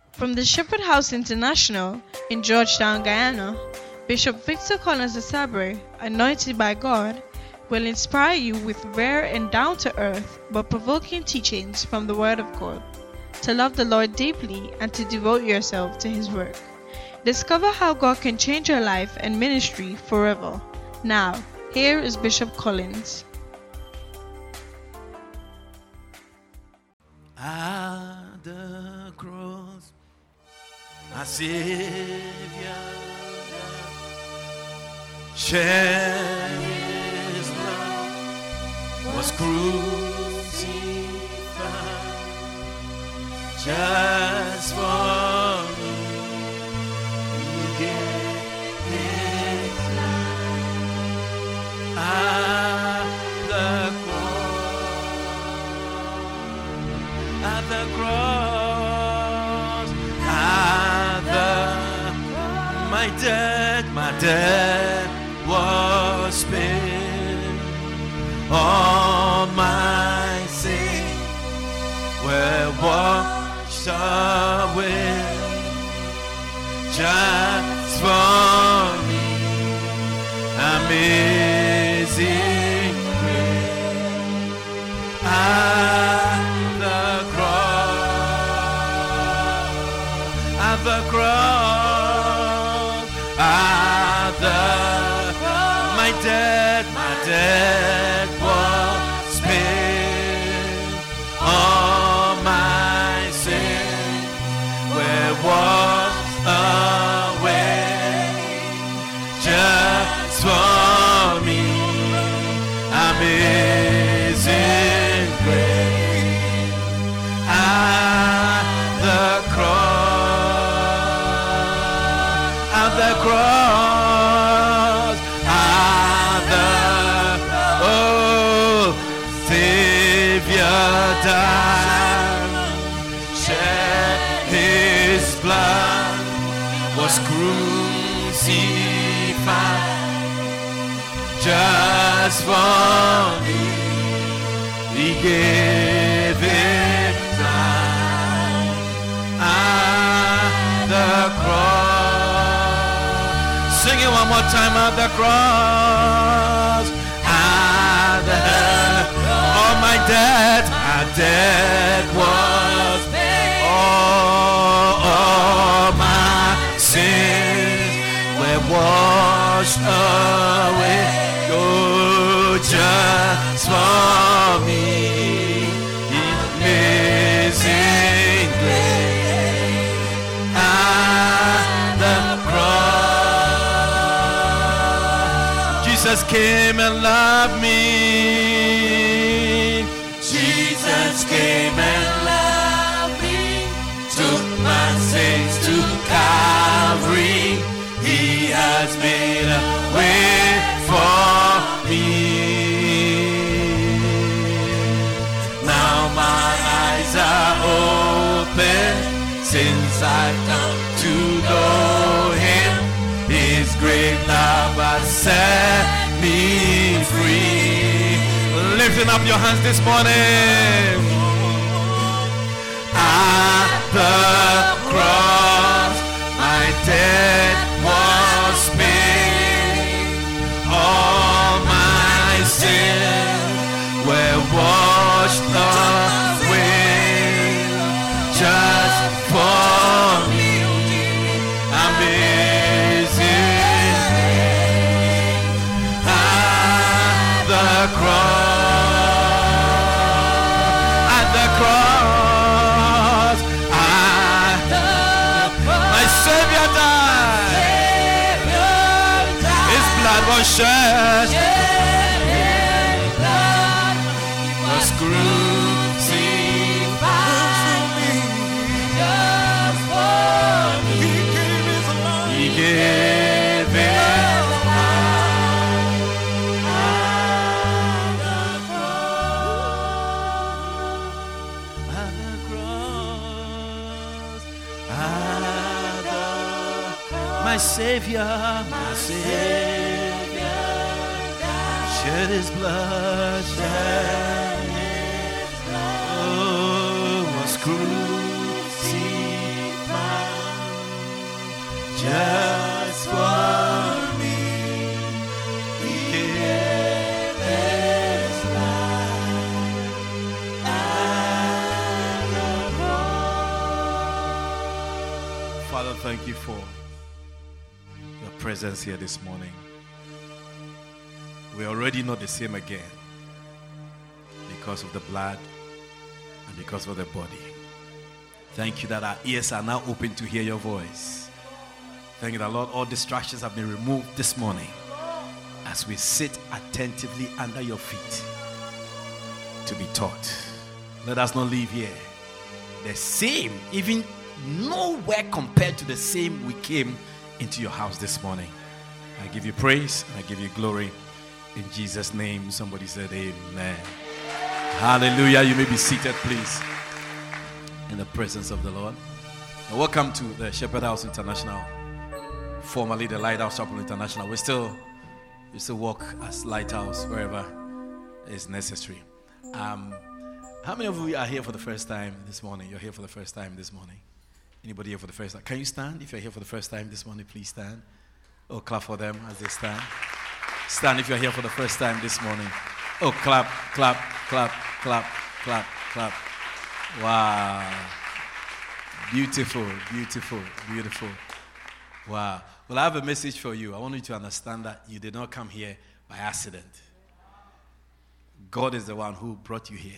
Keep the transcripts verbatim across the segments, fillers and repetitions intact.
From the Shepherd House International in Georgetown, Guyana, Bishop Victor Collins Asabre, anointed by God, will inspire you with rare and down-to-earth but provoking teachings from the Word of God, to love the Lord deeply and to devote yourself to His work. Discover how God can change your life and ministry forever. Now, here is Bishop Collins. At the cross, our Savior shed His blood, was crucified just for me. He gave His life at the cross, at the cross, at the my debt, my debt was paid. All my sins were washed away just for me. Amazing grace. At the cross, at the cross, at the cross, my debt, my debt was paid. All my sins were washed away just for me. Amazing grace. At the cross, at the cross, at the oh Savior died, shed His blood, was crucified just for me. He gave His life at the cross. Sing it one more time. At the cross, at the all my debt, my debt was paid. All, all my sins were washed away. Oh, just for me. Amazing grace. At the cross, Jesus came and loved me. Jesus came and loved me. Took my sins to Calvary. He has made a way for me. Now my eyes are open, since I've come to know Him. His great love has set me free. Lifting up your hands this morning. At the cross, my debt was paid. All my sins were washed away just for me. Amazing grace. At the cross, at the cross, at the cross, my Savior died. His blood was shed, was crucified just for me. He gave His life at the cross, at the cross, at the cross. My Savior, my Savior, shed His blood, shed His blood, oh, was crucified just for me. He gave his life at the cross. Father, thank you for your presence here this morning. We're already not the same again because of the blood and because of the body. Thank you that our ears are now open to hear your voice. Thank you that, Lord, all distractions have been removed this morning as we sit attentively under your feet to be taught. Let us not leave here the same, even nowhere compared to the same we came into your house this morning. I give you praise and I give you glory. In Jesus' name, somebody said amen. Hallelujah. You may be seated, please, in the presence of the Lord. And welcome to the Shepherd House International, formerly the Lighthouse Chapel International. We still, we still walk as Lighthouse wherever is necessary. Um, how many of you are here for the first time this morning? You're here for the first time this morning. Anybody here for the first time? Can you stand? If you're here for the first time this morning, please stand. Oh, clap for them as they stand. Stand if you're here for the first time this morning. Oh, clap, clap, clap, clap, clap, clap. Wow. Beautiful, beautiful, beautiful. Wow. Well, I have a message for you. I want you to understand that you did not come here by accident. God is the one who brought you here.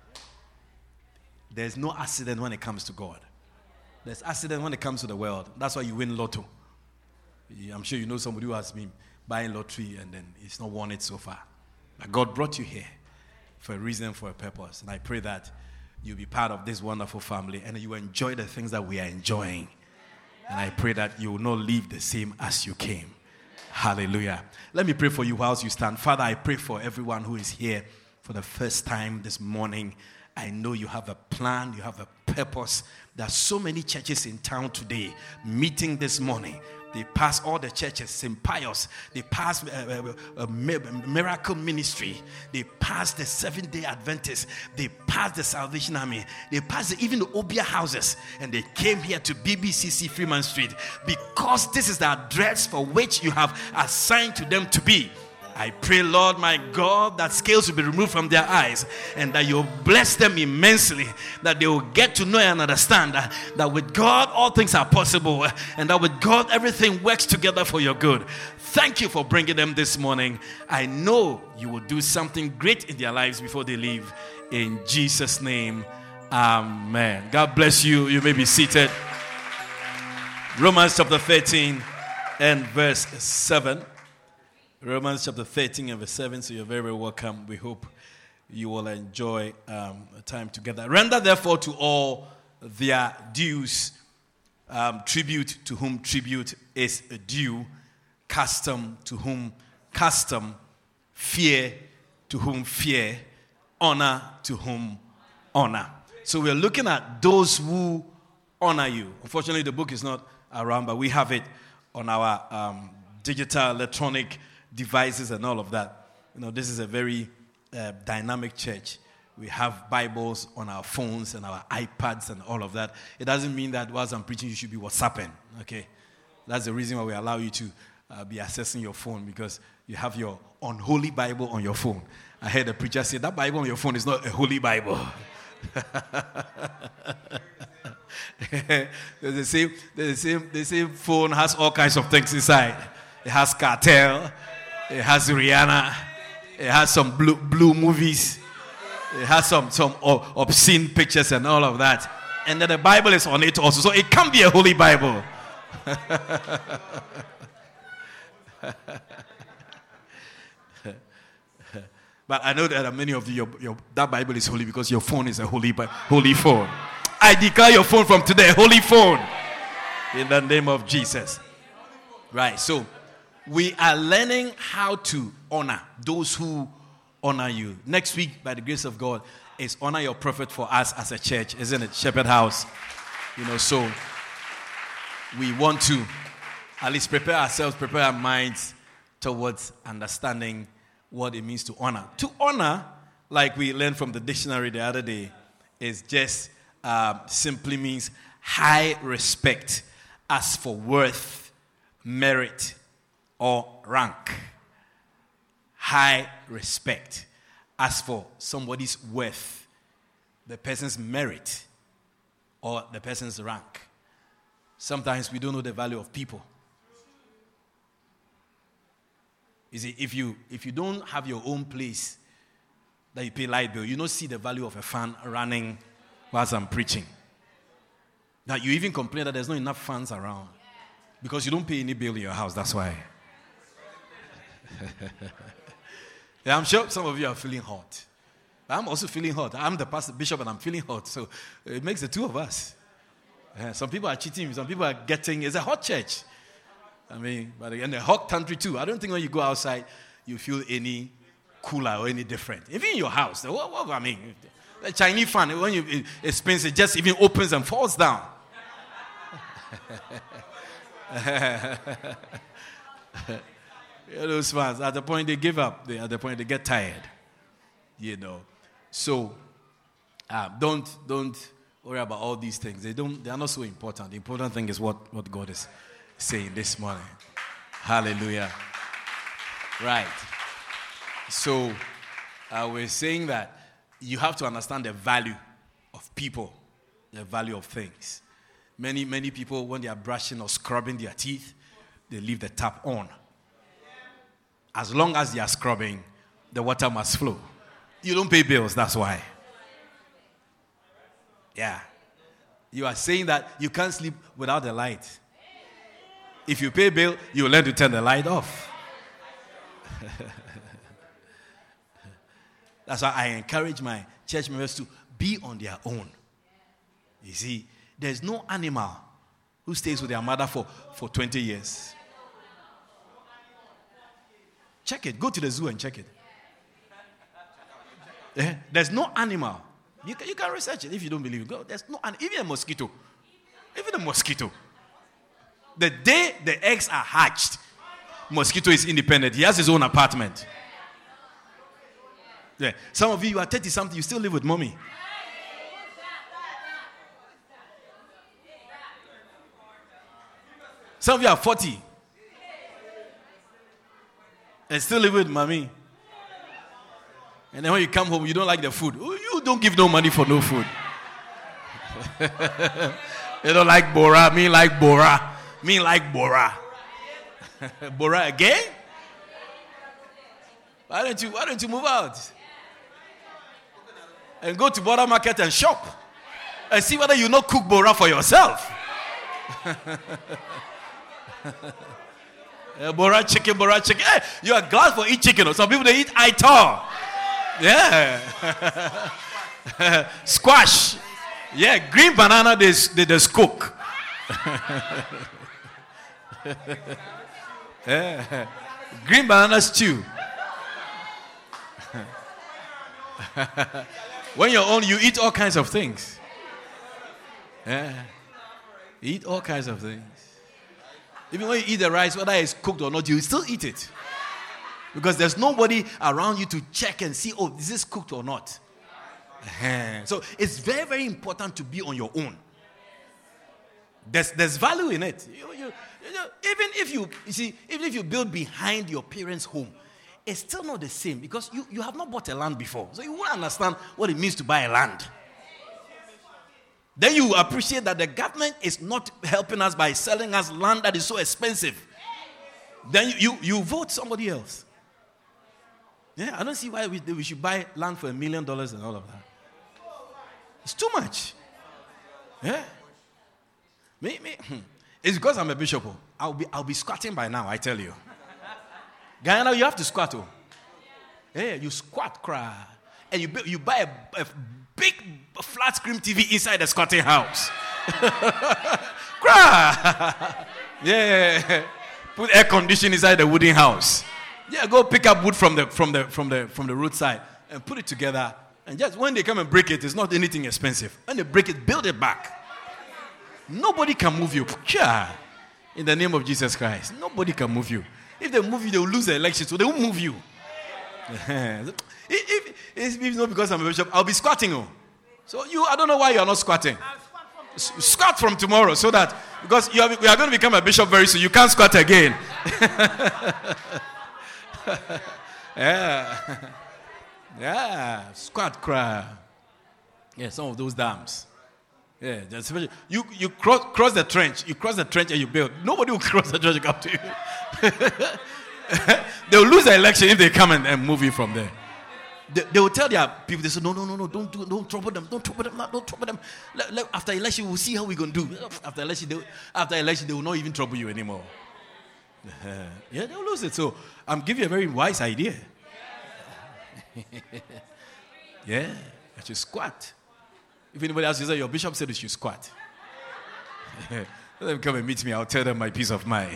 There's no accident when it comes to God. There's accident when it comes to the world. That's why you win lotto. I'm sure you know somebody who has been buying lottery and then it's not won it so far. But God brought you here for a reason, for a purpose. And I pray that you'll be part of this wonderful family and you enjoy the things that we are enjoying. And I pray that you will not leave the same as you came. Hallelujah. Let me pray for you whilst you stand. Father, I pray for everyone who is here for the first time this morning. I know you have a plan, you have a purpose. There are so many churches in town today meeting this morning. They pass all the churches, Saint Pius. They pass uh, uh, uh, Miracle Ministry. They pass the Seventh-day Adventists. They pass the Salvation Army. They pass even the Obia houses. And they came here to B B C C Freeman Street because this is the address for which you have assigned to them to be. I pray, Lord, my God, that scales will be removed from their eyes and that you'll bless them immensely, that they will get to know and understand that, that with God, all things are possible and that with God, everything works together for your good. Thank you for bringing them this morning. I know you will do something great in their lives before they leave. In Jesus' name, amen. God bless you. You may be seated. Romans chapter thirteen and verse seven. Romans chapter thirteen and verse seven, so you're very, very welcome. We hope you will enjoy um, a time together. Render therefore to all their dues, um, tribute to whom tribute is due, custom to whom custom, fear to whom fear, honor to whom honor. So we're looking at those who honor you. Unfortunately, the book is not around, but we have it on our um, digital, electronic devices and all of that. You know, this is a very uh, dynamic church. We have Bibles on our phones and our iPads and all of that. It doesn't mean that whilst I'm preaching, you should be WhatsApping. Okay, that's the reason why we allow you to uh, be accessing your phone, because you have your unholy Bible on your phone. I heard a preacher say that Bible on your phone is not a holy Bible. the same, the same, the same phone has all kinds of things inside. It has cartel. It has Rihanna. It has some blue, blue movies. It has some, some obscene pictures and all of that. And then the Bible is on it also. So it can't be a holy Bible. But I know that many of you, your, your, that Bible is holy because your phone is a holy, holy phone. I declare your phone from today a holy phone. In the name of Jesus. Right, so we are learning how to honor those who honor you. Next week, by the grace of God, is honor your prophet for us as a church, isn't it? Shepherd House. You know, so we want to at least prepare ourselves, prepare our minds towards understanding what it means to honor. To honor, like we learned from the dictionary the other day, is just uh, simply means high respect as for worth merit, or rank. High respect. As for somebody's worth, the person's merit, or the person's rank. Sometimes we don't know the value of people. You see, if you if you don't have your own place that you pay light bill, you don't see the value of a fan running whilst I'm preaching. Now you even complain that there's not enough fans around because you don't pay any bill in your house. That's why. Yeah, I'm sure some of you are feeling hot. I'm also feeling hot. I'm the pastor bishop and I'm feeling hot. So it makes the two of us. Yeah, some people are cheating. Some people are getting, it's a hot church. I mean, but in a hot country too. I don't think when you go outside, you feel any cooler or any different. Even in your house. What, what, I mean, the Chinese fan, when you, it spins, it just even opens and falls down. Those fans, at the point they give up, they, at the point they get tired, you know. So, uh, don't don't worry about all these things. They don't. They are not so important. The important thing is what, what God is saying this morning. Hallelujah. Right. So, uh, we're saying that you have to understand the value of people, the value of things. Many many people, when they are brushing or scrubbing their teeth, they leave the tap on. As long as they are scrubbing, the water must flow. You don't pay bills, that's why. Yeah. You are saying that you can't sleep without the light. If you pay bill, you learn to turn the light off. That's why I encourage my church members to be on their own. You see, there's no animal who stays with their mother for, for twenty years. Check it. Go to the zoo and check it. Yeah? There's no animal. You can, you can research it if you don't believe it. Go. There's no animal. Even a mosquito. Even a mosquito. The day the eggs are hatched, mosquito is independent. He has his own apartment. Yeah. Some of you, you are thirty-something, you still live with mommy. Some of you are forty. And still live with mommy. And then when you come home, you don't like the food. You don't give no money for no food. You don't like Bora. Me like Bora. Me like Bora. Bora again? Why don't you, why don't you move out? And go to Bora Market and shop. And see whether you not cook Bora for yourself. Uh, Bora chicken, Bora chicken. Hey, you are glad for eat chicken. Some people they eat itar. Yeah. Squash. Yeah, green banana they they just cook. Yeah. Green banana stew. When you're on, you eat all kinds of things. Yeah. You eat all kinds of things. Even when you eat the rice, whether it's cooked or not, you still eat it. Because there's nobody around you to check and see, oh, is this cooked or not? So it's very, very important to be on your own. There's, there's value in it. You, you, you know, even if you, you see, even if you build behind your parents' home, it's still not the same because you, you have not bought a land before. So you won't understand what it means to buy a land. Then you appreciate that the government is not helping us by selling us land that is so expensive. Then you, you, you vote somebody else. Yeah, I don't see why we, we should buy land for a million dollars and all of that. It's too much. Yeah. Me, me. It's because I'm a bishop. I'll be, I'll be squatting by now, I tell you. Guyana, you have to squat. Oh. Yeah, you squat, cry. And you, you buy a, a big flat screen T V inside the squatting house. Cry. Yeah. Put air conditioning inside the wooden house. Yeah, go pick up wood from the from the from the from the roadside and put it together. And just when they come and break it, it's not anything expensive. When they break it, build it back. Nobody can move you. In the name of Jesus Christ, nobody can move you. If they move you, they will lose the election, so they won't move you. if, if, if it's not because I'm a bishop, I'll be squatting. Oh. So you, I don't know why you are not squatting. Squat from tomorrow so that, because you are, you are going to become a bishop very soon. You can't squat again. Yeah. Yeah. Squat cry. Yeah, some of those dams. Yeah, especially you, you cross, cross the trench. You cross the trench and you build. Nobody will cross the trench and come to you. They will lose the election if they come and, and move you from there. They, they will tell their people, they say, no, no, no, no, don't do, don't trouble them, don't trouble them, don't trouble them. Let, let, after election, we'll see how we're going to do. After election, they, after election, they will not even trouble you anymore. Uh, yeah, they'll lose it. So I'm giving you a very wise idea. Yeah, I should squat. If anybody else says, your bishop said you should squat. Let them come and meet me. I'll tell them my peace of mind.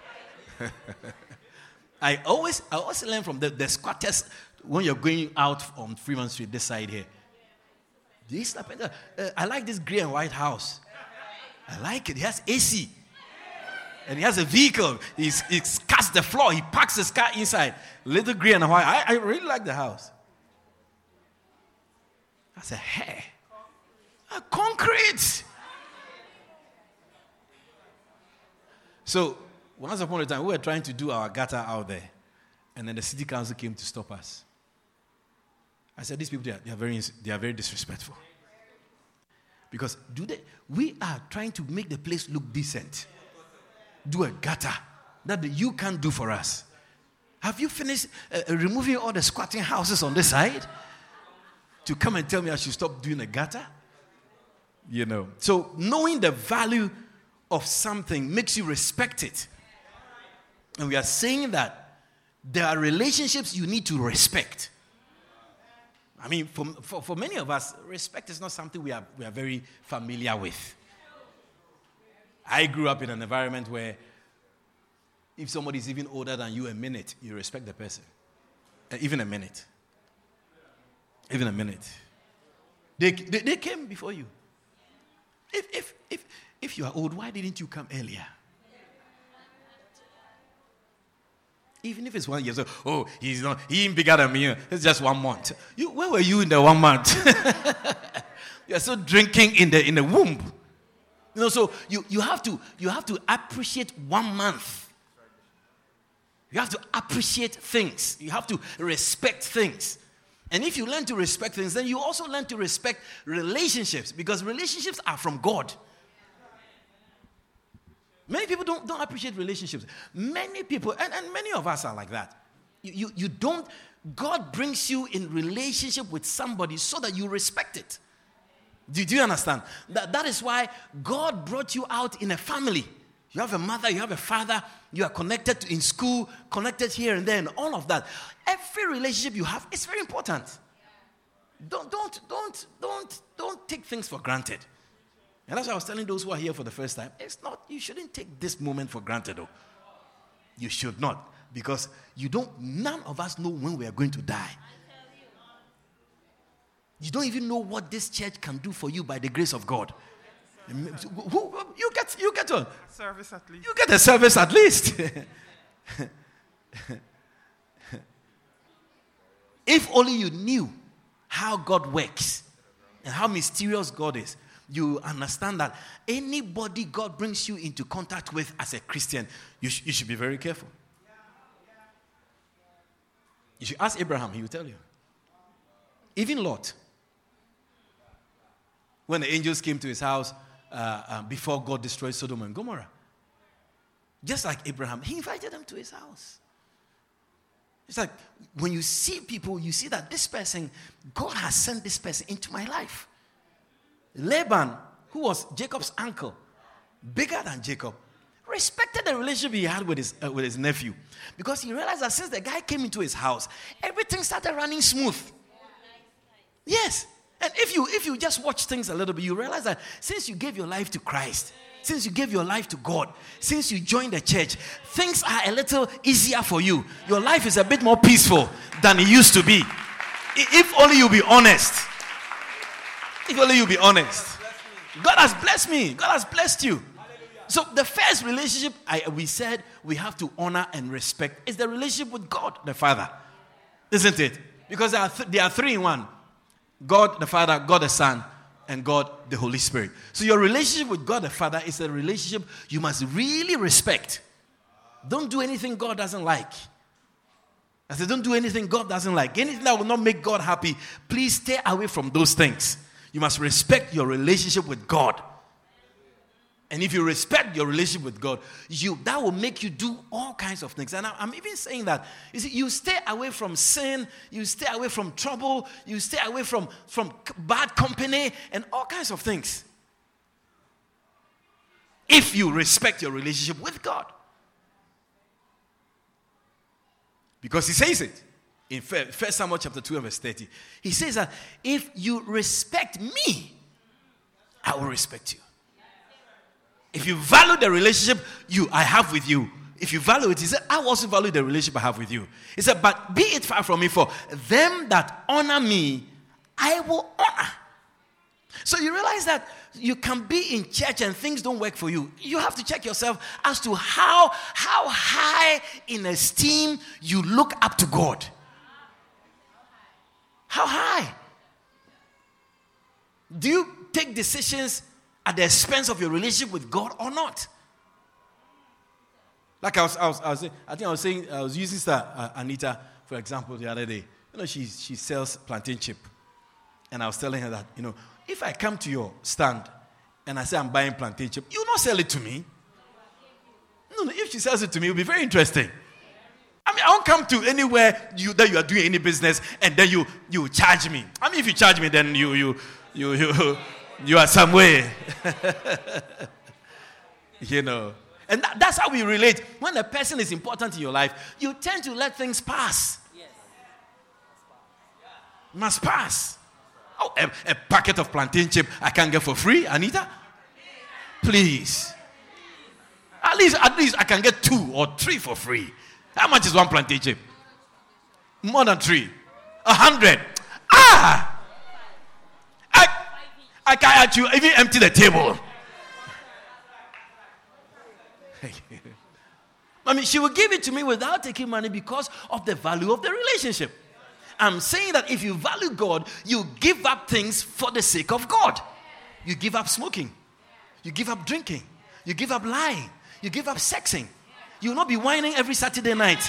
I always, I always learn from the, the squatters when you're going out on Freeman Street, this side here. This, uh, I like this gray and white house. I like it. It has A C. And he has a vehicle. He's, he cuts the floor. He parks his car inside. Little gray and white. I, I really like the house. I said, hey, a concrete. So, once upon a time, we were trying to do our gutter out there. And then the city council came to stop us. I said, these people, they are, they are, very, they are very disrespectful. Because do they? We are trying to make the place look decent. Do a gutter that you can't do for us. Have you finished uh, removing all the squatting houses on this side? To come and tell me I should stop doing a gutter? You know. So knowing the value of something makes you respect it. And we are saying that there are relationships you need to respect. I mean, for, for, for many of us, respect is not something we are, we are very familiar with. I grew up in an environment where if somebody is even older than you a minute, you respect the person. Uh, even a minute. Even a minute. They, they, they came before you. If, if, if, if you are old, why didn't you come earlier? Even if it's one year, so, oh, he's not, he ain't bigger than me. It's just one month. You, where were you in the one month? You're still drinking in the in the womb. You know, so you, you have to you have to appreciate one month. You have to appreciate things. You have to respect things. And if you learn to respect things, then you also learn to respect relationships, because relationships are from God. Many people don't, don't appreciate relationships. Many people, and, and many of us are like that. You, you, you don't, God brings you in relationship with somebody so that you respect it. Do, do you understand? That, that is why God brought you out in a family. You have a mother, you have a father, you are connected to, in school, connected here and there, and all of that. Every relationship you have is very important. Don't, don't, don't, don't, don't take things for granted. And that's why I was telling those who are here for the first time, it's not, you shouldn't take this moment for granted, though. You should not. Because you don't, none of us know when we are going to die. You don't even know what this church can do for you by the grace of God. Who, you get, you get a service at least. You get a service at least. If only you knew how God works and how mysterious God is, you understand that anybody God brings you into contact with as a Christian, you, sh- you should be very careful. You should ask Abraham, he will tell you. Even Lot. When the angels came to his house uh, uh, before God destroyed Sodom and Gomorrah. Just like Abraham, he invited them to his house. It's like when you see people, you see that this person, God has sent this person into my life. Laban, who was Jacob's uncle, bigger than Jacob, respected the relationship he had with his, uh, with his nephew. Because he realized that since the guy came into his house, everything started running smooth. Yes. And if you if you just watch things a little bit, you realize that since you gave your life to Christ, since you gave your life to God, since you joined the church, things are a little easier for you. Your life is a bit more peaceful than it used to be. If only you be honest. If only you be honest. God has blessed me. God has blessed you. So the first relationship I, we said we have to honor and respect is the relationship with God the Father. Isn't it? Because there are, th- there are three in one. God the Father, God the Son, and God the Holy Spirit. So your relationship with God the Father is a relationship you must really respect. Don't do anything God doesn't like. I said, don't do anything God doesn't like. Anything that will not make God happy, please stay away from those things. You must respect your relationship with God. And if you respect your relationship with God, you that will make you do all kinds of things. And I, I'm even saying that, you see, you stay away from sin, you stay away from trouble, you stay away from, from bad company, and all kinds of things. If you respect your relationship with God. Because he says it in First Samuel chapter two and verse thirty. He says that if you respect me, I will respect you. If you value the relationship you I have with you, if you value it, he said, I also value the relationship I have with you. He said, but be it far from me, for them that honor me, I will honor. So you realize that you can be in church and things don't work for you. You have to check yourself as to how, how high in esteem you look up to God. How high? Do you take decisions at the expense of your relationship with God or not? Like I was, I was, I was saying, I think I was saying, I was using Sister uh, Anita, for example, the other day. You know, she she sells plantain chip, and I was telling her that, you know, if I come to your stand and I say I'm buying plantain chip, you will not sell it to me. No, no. If she sells it to me, it will be very interesting. I mean, I won't come to anywhere you that you are doing any business and then you you charge me. I mean, if you charge me, then you you you you. You are somewhere. You know. And that, that's how we relate. When a person is important in your life, you tend to let things pass. Yes. Must pass. Oh, a, a packet of plantain chip I can't get for free, Anita? Please. At least, at least I can get two or three for free. How much is one plantain chip? More than three. A hundred. Ah! I can't let you even empty the table. I mean, she will give it to me without taking money because of the value of the relationship. I'm saying that if you value God, you give up things for the sake of God. You give up smoking. You give up drinking. You give up lying. You give up sexing. You will not be whining every Saturday night.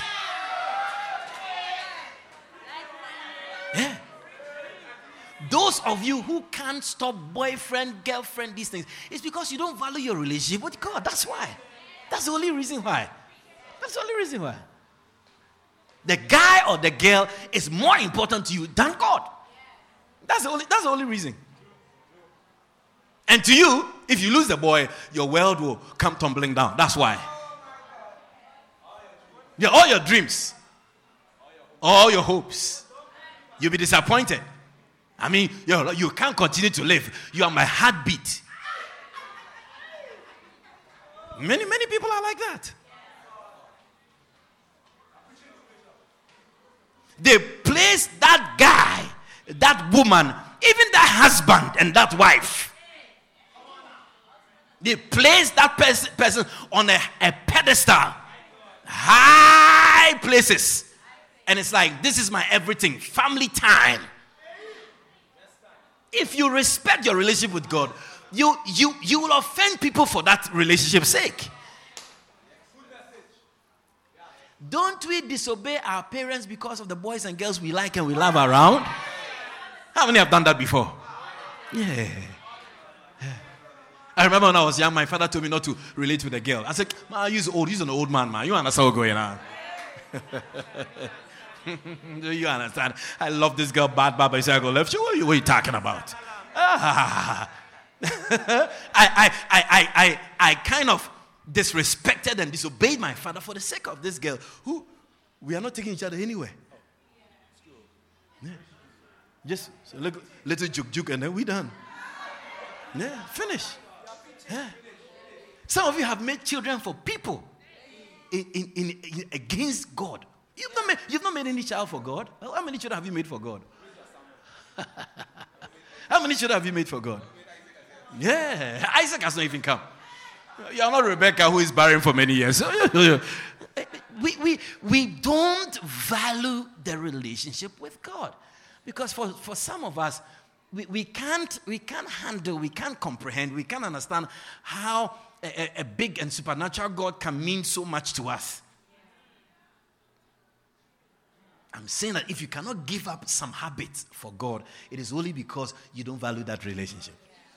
Yeah. Those of you who can't stop boyfriend, girlfriend, these things, it's because you don't value your relationship with God. That's why. That's the only reason why. That's the only reason why. The guy or the girl is more important to you than God. That's the only, that's the only reason. And to you, if you lose the boy, your world will come tumbling down. That's why. Yeah, all your dreams, all your hopes, you'll be disappointed. I mean, you you can't continue to live. You are my heartbeat. Many, many people are like that. They place that guy, that woman, even that husband and that wife. They place that pers- person on a, a pedestal. High places. And it's like, this is my everything. Family time. If you respect your relationship with God, you, you, you will offend people for that relationship's sake. Don't we disobey our parents because of the boys and girls we like and we love around? How many have done that before? Yeah. yeah. I remember when I was young, my father told me not to relate with a girl. I said, man, he's old. He's an old man, man. You understand what's going on? Do you understand? I love this girl, bad, bad, but you say I go left. What are you, what are you talking about? Ah. I, I, I, I, I, I kind of disrespected and disobeyed my father for the sake of this girl who we are not taking each other anywhere. Yeah. Just a little, little juke juke and then we done. Yeah, finish. Yeah. Some of you have made children for people in, in, in, in against God. You've not, made, you've not made any child for God. How many children have you made for God? How many children have you made for God? Yeah, Isaac has not even come. You are not Rebecca who is barren for many years. we, we, we don't value the relationship with God. Because for, for some of us, we, we can't we can't handle, we can't comprehend, we can't understand how a, a big and supernatural God can mean so much to us. I'm saying that if you cannot give up some habits for God, it is only because you don't value that relationship.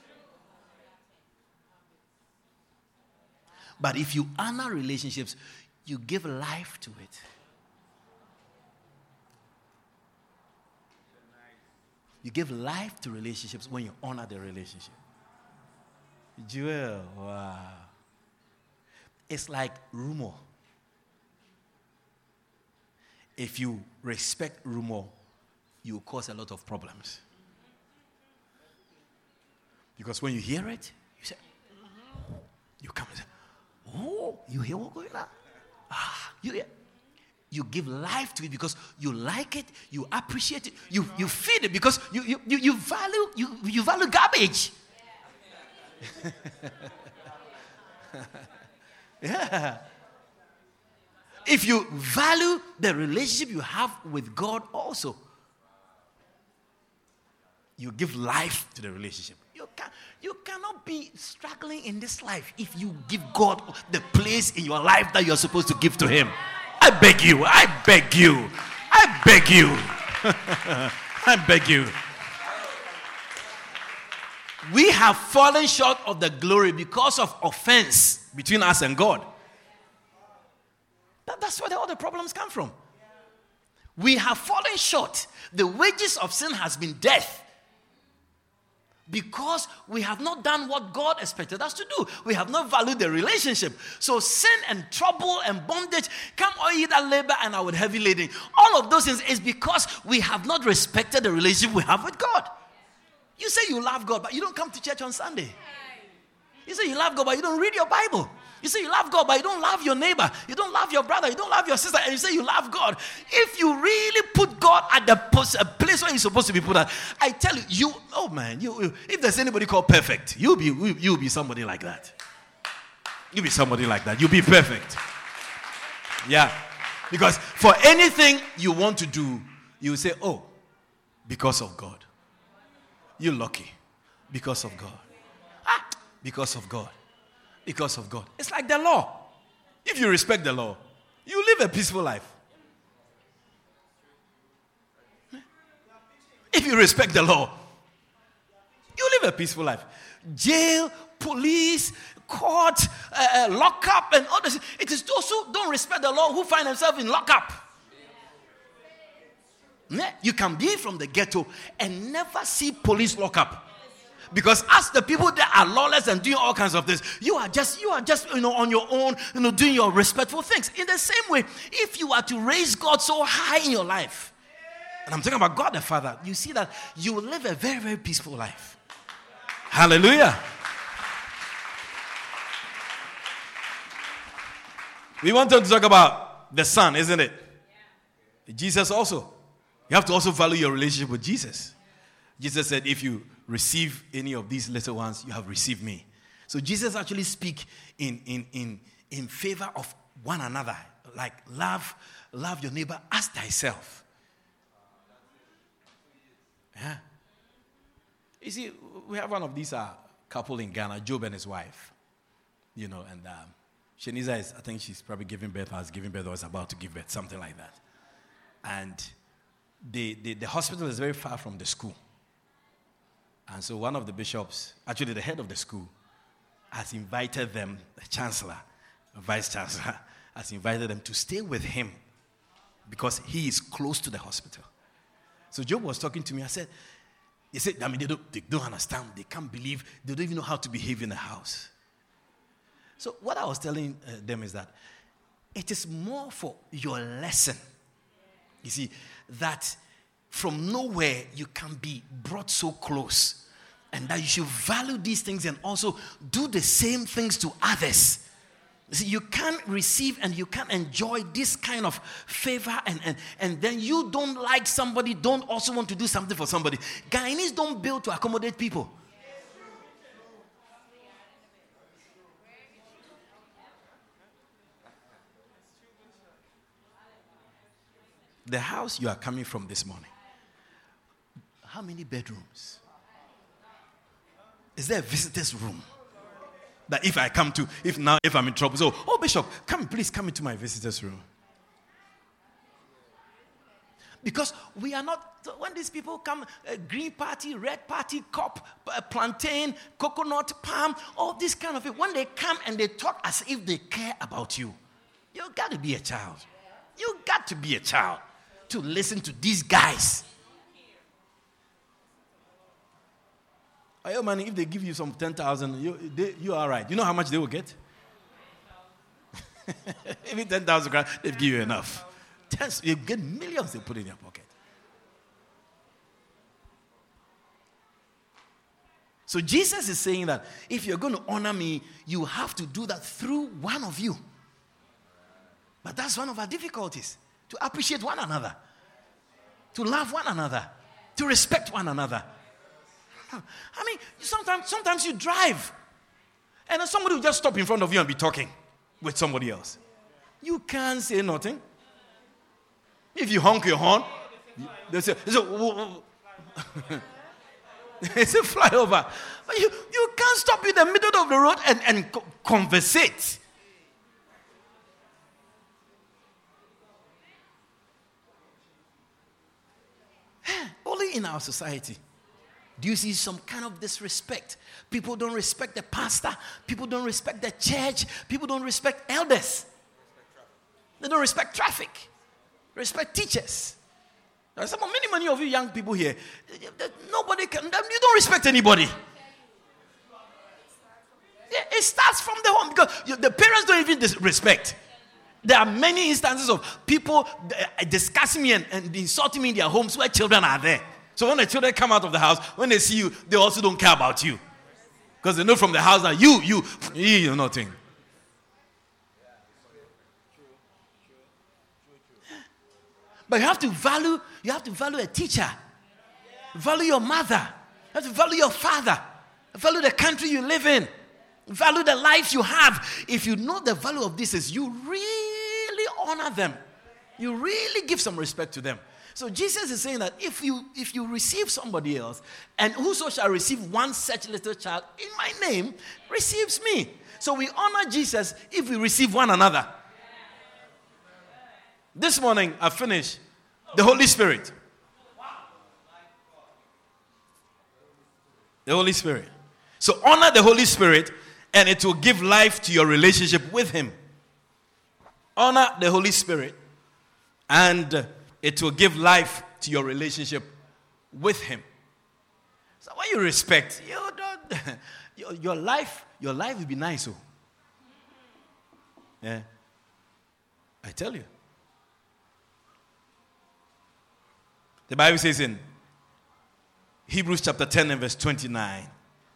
But if you honor relationships, you give life to it. You give life to relationships when you honor the relationship. Joel, wow. It's like rumor. If you respect rumor, you will cause a lot of problems. Because when you hear it, you say, you come and say, oh, you hear what's going on? Ah, you hear. You give life to it because you like it, you appreciate it, you, you feed it because you, you, you, you value you, you value garbage. Yeah. If you value the relationship you have with God also, you give life to the relationship. You can you cannot be struggling in this life if you give God the place in your life that you're supposed to give to Him. I beg you, I beg you, I beg you, I beg you. We have fallen short of the glory because of offense between us and God. That, that's where the, all the problems come from. We have fallen short. The wages of sin has been death. Because we have not done what God expected us to do. We have not valued the relationship. So sin and trouble and bondage, come all ye that labor and are with heavy laden. All of those things is because we have not respected the relationship we have with God. You say you love God, but you don't come to church on Sunday. You say you love God, but you don't read your Bible. You say you love God, but you don't love your neighbor. You don't love your brother. You don't love your sister. And you say you love God. If you really put God at the post, a place where He's supposed to be put at, I tell you, you, oh man, you, you if there's anybody called perfect, you'll be, you'll be somebody like that. You'll be somebody like that. You'll be perfect. Yeah. Because for anything you want to do, you say, oh, because of God. You're lucky. Because of God. Ah, because of God. Because of God. It's like the law. If you respect the law, you live a peaceful life. If you respect the law, you live a peaceful life. Jail, police, court, uh, lockup, and all this. It is those who don't respect the law who find themselves in lockup. You can be from the ghetto and never see police lockup. Because as the people that are lawless and doing all kinds of things, you are just, you are just, you know, on your own, you know, doing your respectful things. In the same way, if you are to raise God so high in your life, and I'm talking about God the Father, you see that you will live a very, very peaceful life. Hallelujah. We wanted to talk about the Son, isn't it? Jesus also. You have to also value your relationship with Jesus. Jesus said, if you receive any of these little ones, you have received me. So Jesus actually speak in, in, in, in favor of one another. Like love, love your neighbor as thyself. Yeah. You see, we have one of these uh, couple in Ghana, Job and his wife. You know, and um, Shaniza is, I think she's probably giving birth, or has given birth, or was about to give birth, something like that. And the, the, the hospital is very far from the school. And so one of the bishops, actually the head of the school, has invited them, the chancellor, the vice chancellor, has invited them to stay with him because he is close to the hospital. So Job was talking to me. I said, he said, I mean, they don't, they don't understand. They can't believe. They don't even know how to behave in the house. So what I was telling uh, them is that it is more for your lesson. You see, that from nowhere you can be brought so close, and that you should value these things and also do the same things to others. You see, you can't receive and you can't enjoy this kind of favor, and, and, and then you don't like somebody, don't also want to do something for somebody. Guyanese don't build to accommodate people. The house you are coming from this morning, how many bedrooms? Is there a visitor's room? That if I come to, if now, if I'm in trouble, so, oh, Bishop, come, please come into my visitor's room. Because we are not, when these people come, uh, green party, red party, cop, uh, plantain, coconut, palm, all this kind of thing. When they come and they talk as if they care about you, you got to be a child. You got to be a child to listen to these guys. Oh, man, if they give you some ten thousand, you, they, you are right. You know how much they will get? Even ten thousand grand, they'll give you enough. Tens, you get millions they put in your pocket. So Jesus is saying that if you're going to honor me, you have to do that through one of you. But that's one of our difficulties, to appreciate one another, to love one another, to respect one another. I mean, sometimes, sometimes you drive, and then somebody will just stop in front of you and be talking with somebody else. You can't say nothing. If you honk your horn, they say, they say, they say fly over. But you, you can't stop in the middle of the road and, and co- conversate. Only in our society do you see some kind of disrespect. People don't respect the pastor. People don't respect the church. People don't respect elders. They don't respect traffic. Respect teachers. There's some many, many of you young people here. Nobody can. You don't respect anybody. It starts from the home because the parents don't even respect. There are many instances of people discussing me and, and insulting me in their homes where children are there. So when the children come out of the house, when they see you, they also don't care about you. Because they know from the house that you, you, you're nothing. But you have to value, you have to value a teacher. Value your mother. You have to value your father. Value the country you live in. Value the life you have. If you know the value of this, is you really honor them. You really give some respect to them. So Jesus is saying that if you if you receive somebody else, and whoso shall receive one such little child in my name, receives me. So we honor Jesus if we receive one another. This morning I finished the Holy Spirit. The Holy Spirit. So honor the Holy Spirit, and it will give life to your relationship with Him. Honor the Holy Spirit, and it will give life to your relationship with Him. So when you respect, you don't, your, your life, your life will be nice. Oh. Yeah. I tell you. The Bible says in Hebrews chapter ten and verse twenty-nine.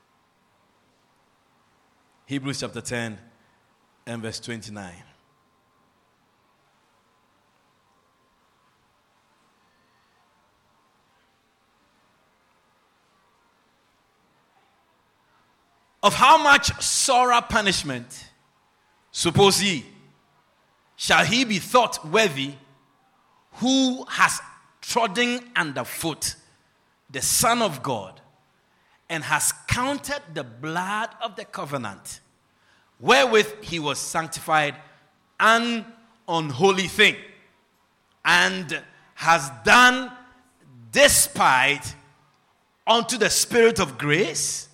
Hebrews chapter ten and verse twenty-nine. Of how much sorrow punishment, suppose ye, shall he be thought worthy who has trodden underfoot the Son of God, and has counted the blood of the covenant, wherewith he was sanctified, an unholy thing, and has done despite unto the Spirit of grace,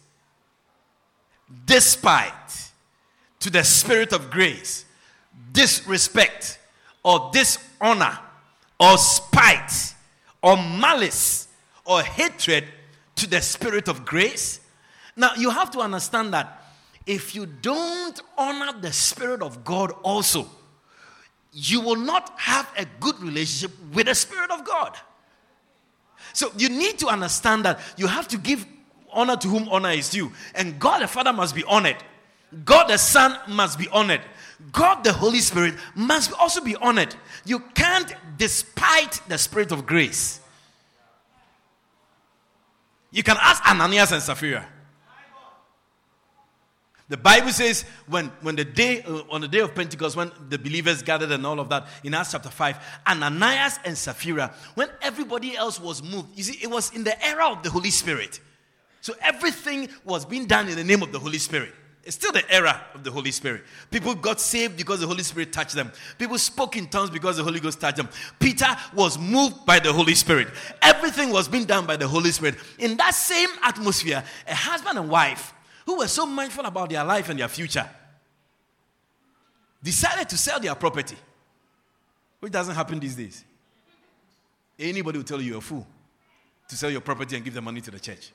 despite to the Spirit of grace, disrespect or dishonor or spite or malice or hatred to the Spirit of grace. Now you have to understand that if you don't honor the Spirit of God also, you will not have a good relationship with the Spirit of God. So you need to understand that you have to give honor to whom honor is due. And God the Father must be honored. God the Son must be honored. God the Holy Spirit must also be honored. You can't despite the Spirit of grace. You can ask Ananias and Sapphira. The Bible says when, when the day uh, on the day of Pentecost, when the believers gathered and all of that, in Acts chapter five, Ananias and Sapphira, when everybody else was moved, you see, it was in the era of the Holy Spirit. So everything was being done in the name of the Holy Spirit. It's still the era of the Holy Spirit. People got saved because the Holy Spirit touched them. People spoke in tongues because the Holy Ghost touched them. Peter was moved by the Holy Spirit. Everything was being done by the Holy Spirit. In that same atmosphere, a husband and wife who were so mindful about their life and their future decided to sell their property, which doesn't happen these days. Anybody will tell you you're a fool to sell your property and give the money to the church.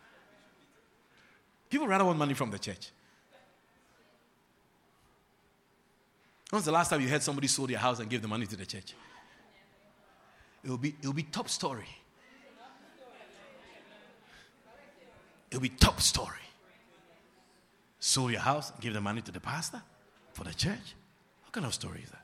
People rather want money from the church. When was the last time you heard somebody sold their house and gave the money to the church? It will be, it will be top story. It will be top story. Sold your house and give the money to the pastor for the church? What kind of story is that?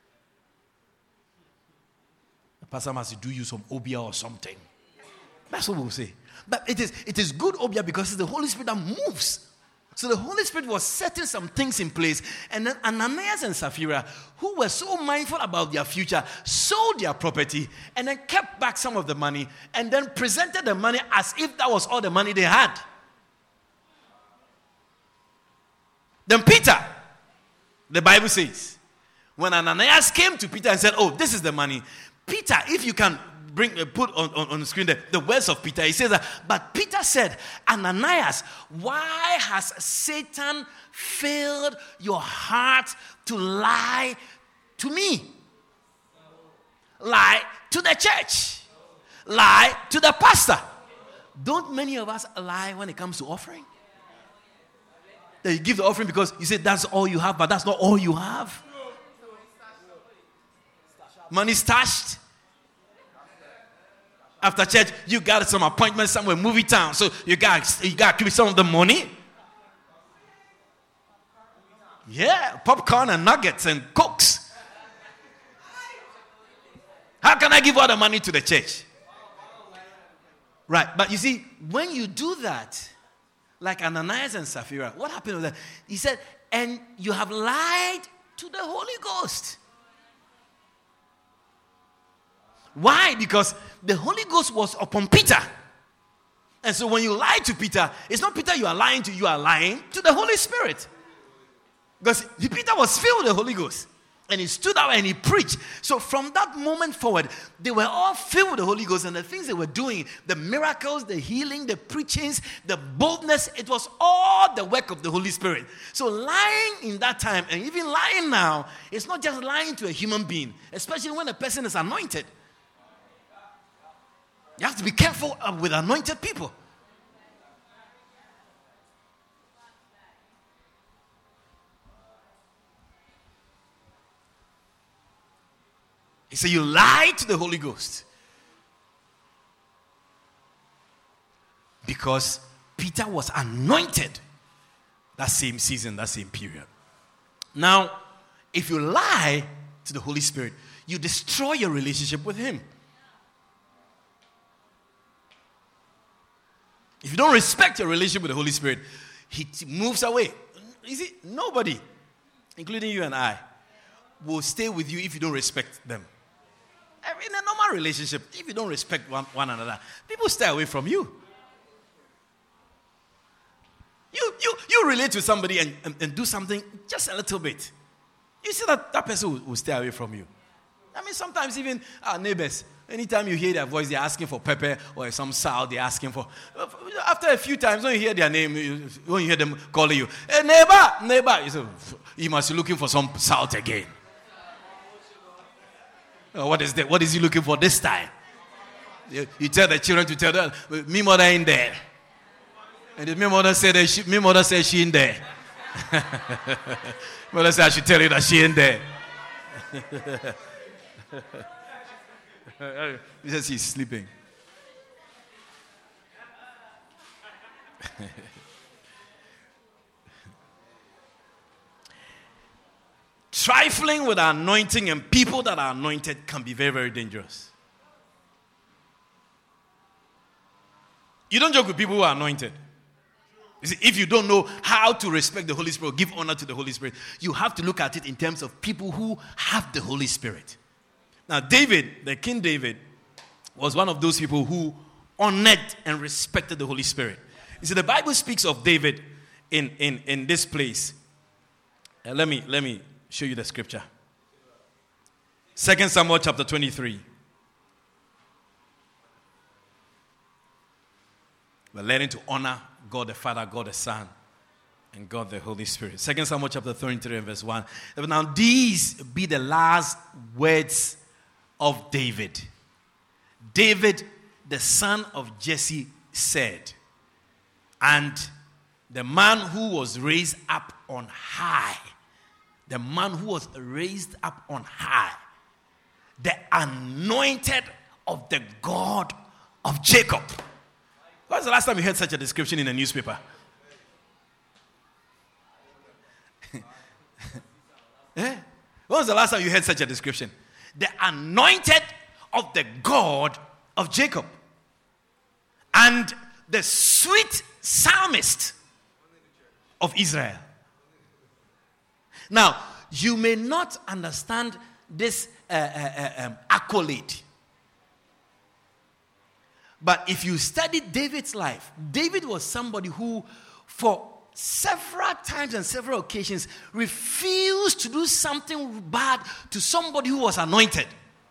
The pastor must do you some obia or something. That's what we'll say. But it is, it is good obia because it's the Holy Spirit that moves. So the Holy Spirit was setting some things in place. And then Ananias and Sapphira, who were so mindful about their future, sold their property and then kept back some of the money and then presented the money as if that was all the money they had. Then Peter, the Bible says, when Ananias came to Peter and said, oh, this is the money. Peter, if you can bring uh, put on, on, on the screen the, the words of Peter, he says that, but Peter said, Ananias, why has Satan filled your heart to lie to me? Lie to the church. Lie to the pastor. Don't many of us lie when it comes to offering? That you give the offering because you say that's all you have, but that's not all you have. Money stashed. After church, you got some appointment somewhere, movie town, so you got you got to give me some of the money. Yeah, popcorn and nuggets and cokes. How can I give all the money to the church? Right, but you see, when you do that, like Ananias and Sapphira, what happened with that? He said, and you have lied to the Holy Ghost. Why? Because the Holy Ghost was upon Peter. And so when you lie to Peter, it's not Peter you are lying to, you are lying to the Holy Spirit. Because Peter was filled with the Holy Ghost. And he stood out and he preached. So from that moment forward, they were all filled with the Holy Ghost. And the things they were doing, the miracles, the healing, the preachings, the boldness, it was all the work of the Holy Spirit. So lying in that time, and even lying now, it's not just lying to a human being. Especially when a person is anointed. You have to be careful with anointed people. He said, you lied to the Holy Ghost. Because Peter was anointed that same season, that same period. Now, if you lie to the Holy Spirit, you destroy your relationship with Him. If you don't respect your relationship with the Holy Spirit, He moves away. You see, nobody, including you and I, will stay with you if you don't respect them. In a normal relationship, if you don't respect one, one another, people stay away from you. You you you relate to somebody and, and, and do something just a little bit. You see that that person will, will stay away from you. I mean, sometimes even our neighbors, anytime you hear their voice, they're asking for pepper or some salt, they're asking for. After a few times, when you hear their name, when you hear them calling you, hey, neighbor, neighbor, you say, you must be looking for some salt again. What is that? What is he looking for this time? You, you tell the children to tell them, me mother in there. And the me mother said that she, me mother said she in there. Mother said I should tell you that she in there. He says he's sleeping. Trifling with anointing and people that are anointed can be very, very dangerous. You don't joke with people who are anointed. You see, if you don't know how to respect the Holy Spirit, give honor to the Holy Spirit, you have to look at it in terms of people who have the Holy Spirit. Now, David, the King David, was one of those people who honored and respected the Holy Spirit. You see, the Bible speaks of David in, in, in this place. Uh, let me let me show you the scripture. Second Samuel chapter twenty-three. We're learning to honor God the Father, God the Son, and God the Holy Spirit. Second Samuel chapter twenty-three and verse one. Now these be the last words of David. David, the son of Jesse, said, and the man who was raised up on high, the man who was raised up on high, the anointed of the God of Jacob. When was the last time you heard such a description in a newspaper? eh? When was the last time you heard such a description? The anointed of the God of Jacob. And the sweet psalmist of Israel. Now, you may not understand this uh, uh, uh, um, accolade. But if you study David's life, David was somebody who, for several times and several occasions, refused to do something bad to somebody who was anointed.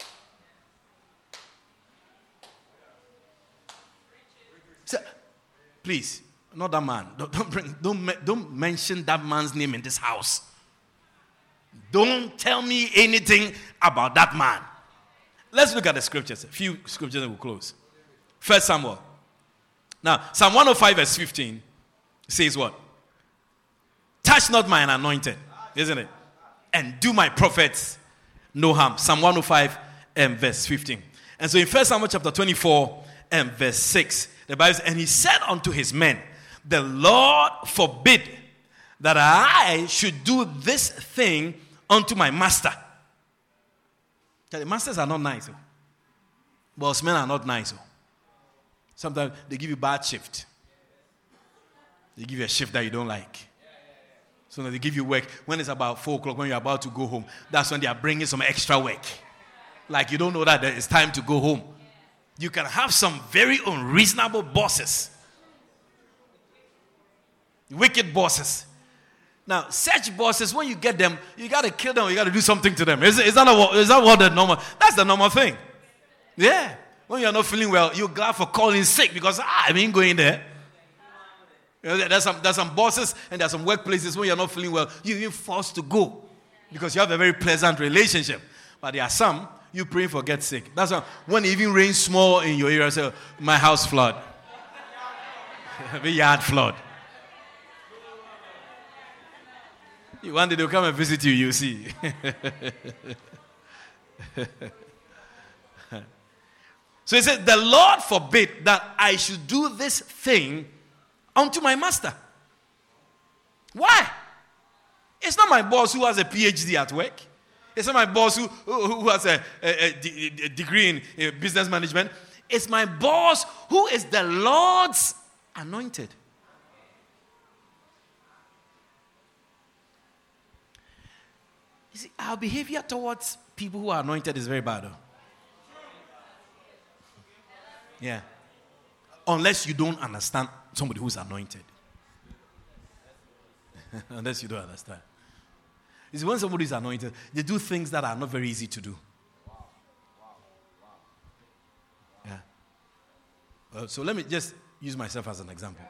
So, please, not that man. Don't, don't, bring, don't, don't mention that man's name in this house. Don't tell me anything about that man. Let's look at the scriptures. A few scriptures and we'll close. First Samuel. Now, Psalm one oh five verse fifteen says what? Touch not mine anointed, isn't it? And do my prophets no harm. Psalm one oh five and verse fifteen. And so in First Samuel chapter twenty-four and verse six, the Bible says, and he said unto his men, the Lord forbid that I should do this thing unto my master. The masters are not nice. Oh. Bossmen are not nice. Oh. Sometimes they give you bad shift. They give you a shift that you don't like. So they give you work. When it's about four o'clock, when you're about to go home, that's when they are bringing some extra work. Like you don't know that it's time to go home. You can have some very unreasonable bosses. Wicked bosses. Now, such bosses, when you get them, you got to kill them or you got to do something to them. Is, is, that not, is that what the normal? That's the normal thing. Yeah. When you're not feeling well, you're glad for calling sick because, ah, I mean, going there. You know, there's, some, there's some bosses and there's some workplaces when you're not feeling well, you're even forced to go because you have a very pleasant relationship. But there are some, you pray for get sick. That's why when it even rains small in your area, say, my house flood. The yard flood. One day they'll come and visit you, you see. So he said, the Lord forbid that I should do this thing unto my master. Why? It's not my boss who has a P H D at work. It's not my boss who, who, who has a, a, a degree in, in business management. It's my boss who is the Lord's anointed. You see, our behavior towards people who are anointed is very bad. Though. Yeah. Unless you don't understand somebody who's anointed. Unless you don't understand. You see, when somebody is anointed, they do things that are not very easy to do. Yeah. Well, so let me just use myself as an example.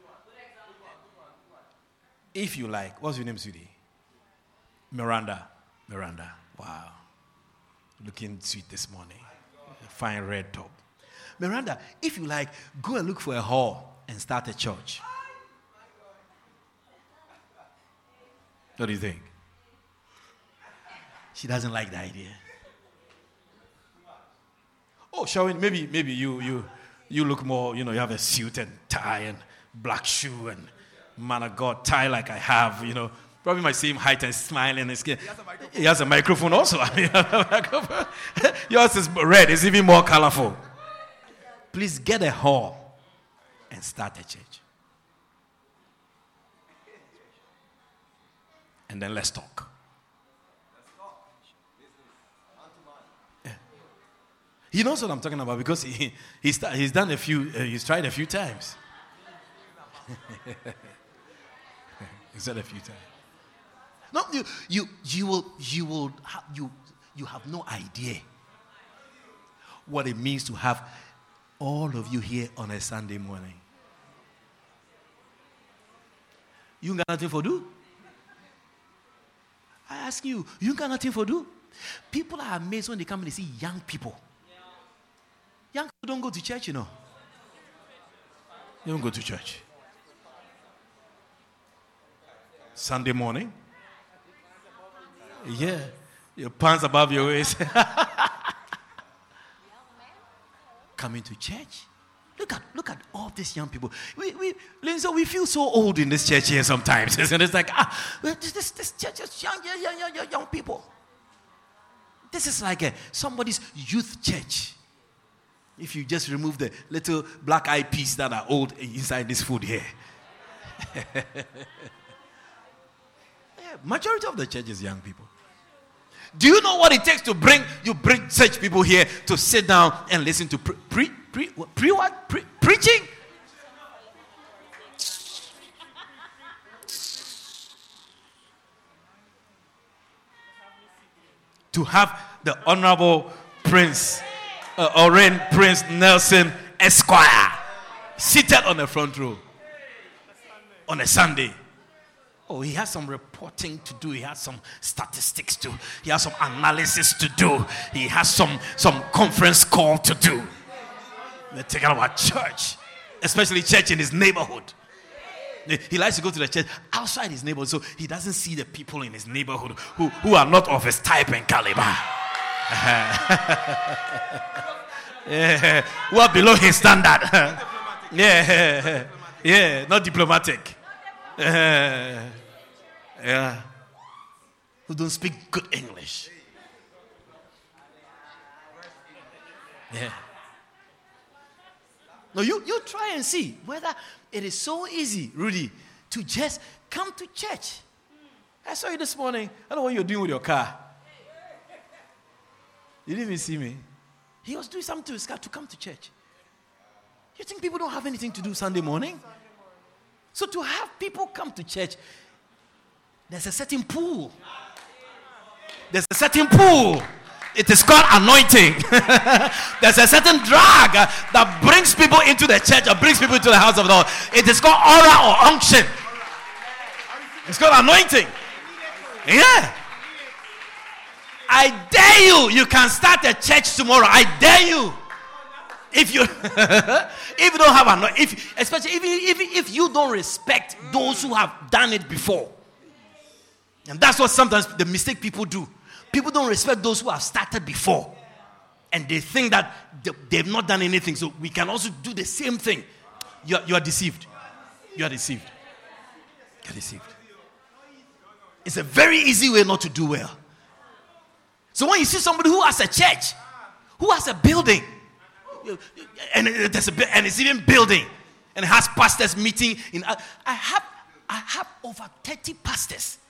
If you like, what's your name, sweetie? Miranda. Miranda. Wow. Looking sweet this morning. A fine red top. Miranda, if you like, go and look for a hall and start a church. What do you think? She doesn't like the idea. Oh, Sharon, maybe maybe you you you look more, you know, you have a suit and tie and black shoe and man of God tie like I have, you know. Probably my same height and smile and skin. He has a microphone, he has a microphone also. I mean, a microphone. Yours is red. It's even more colorful. Please get a hall and start a church. And then let's talk. Yeah. He knows what I'm talking about because he, he's, he's done a few, uh, he's tried a few times. He said a few times. No, you you you will you will have, you you have no idea what it means to have all of you here on a Sunday morning. You got nothing for do? I ask you, you got nothing for do? People are amazed when they come and they see young people. Young people don't go to church, you know. They don't go to church. Sunday morning. Yeah. Your pants above your waist. Coming to church. Look at look at all these young people. We we so we feel so old in this church here sometimes. And it's like, ah, this this, this church is young, young, young, young, young people. This is like a, somebody's youth church. If you just remove the little black eyed peas that are old inside this food here. Yeah, majority of the church is young people. Do you know what it takes to bring you bring such people here to sit down and listen to pre pre pre, pre what pre, preaching? To have the Honorable Prince uh, Oren Prince Nelson Esquire seated on the front row on a Sunday. Oh, he has some reporting to do. He has some statistics to. He has some analysis to do. He has some, some conference call to do. We're talking about church, especially church in his neighborhood. He likes to go to the church outside his neighborhood, so he doesn't see the people in his neighborhood who, who are not of his type and caliber. Yeah, who are below his standard. Yeah, yeah, not diplomatic. Uh, yeah, who don't speak good English. Yeah. No, you, you try and see whether it is so easy, Rudy, to just come to church. I saw you this morning. I don't know what you're doing with your car. You didn't even see me. He was doing something to his car to come to church. You think people don't have anything to do Sunday morning? So to have people come to church, there's a certain pool. There's a certain pool. It is called anointing. There's a certain drag uh, that brings people into the church or brings people into the house of the Lord. It is called aura or unction. It's called anointing. Yeah. I dare you. You can start a church tomorrow. I dare you. If you if you don't have an if especially if, if if you don't respect those who have done it before. And that's what sometimes the mistake people do. People don't respect those who have started before. And they think that they've not done anything. So we can also do the same thing. You are, you are deceived. You are deceived. You are deceived. It's a very easy way not to do well. So when you see somebody who has a church, who has a building, and there's a and it's even building, and it has pastors meeting in. I have I have over thirty pastors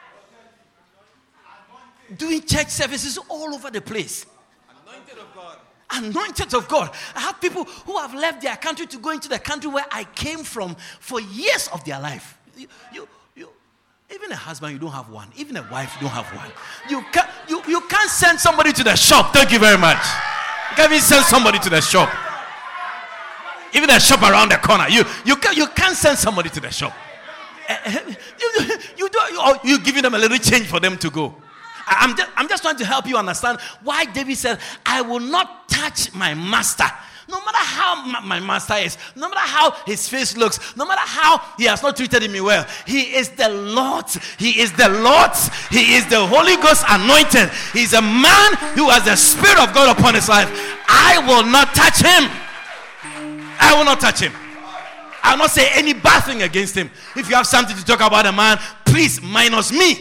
doing church services all over the place. Anointed of God. Anointed of God. I have people who have left their country to go into the country where I came from for years of their life. You, you, you, even a husband, you don't have one. Even a wife, you don't have one. You can't, you, you can't send somebody to the shop. Thank you very much. You can't even send somebody to the shop. Even a shop around the corner. You, you, can, you can't send somebody to the shop. You, you, do, you, you're giving them a little change for them to go. I'm just, I'm just trying to help you understand why David said, I will not touch my master. No matter how my master is, no matter how his face looks, no matter how he has not treated me well, he is the Lord. He is the Lord. He is the Holy Ghost anointed. He's a man who has the Spirit of God upon his life. I will not touch him. I will not touch him. I will not say any bad thing against him. If you have something to talk about a man, please minus me.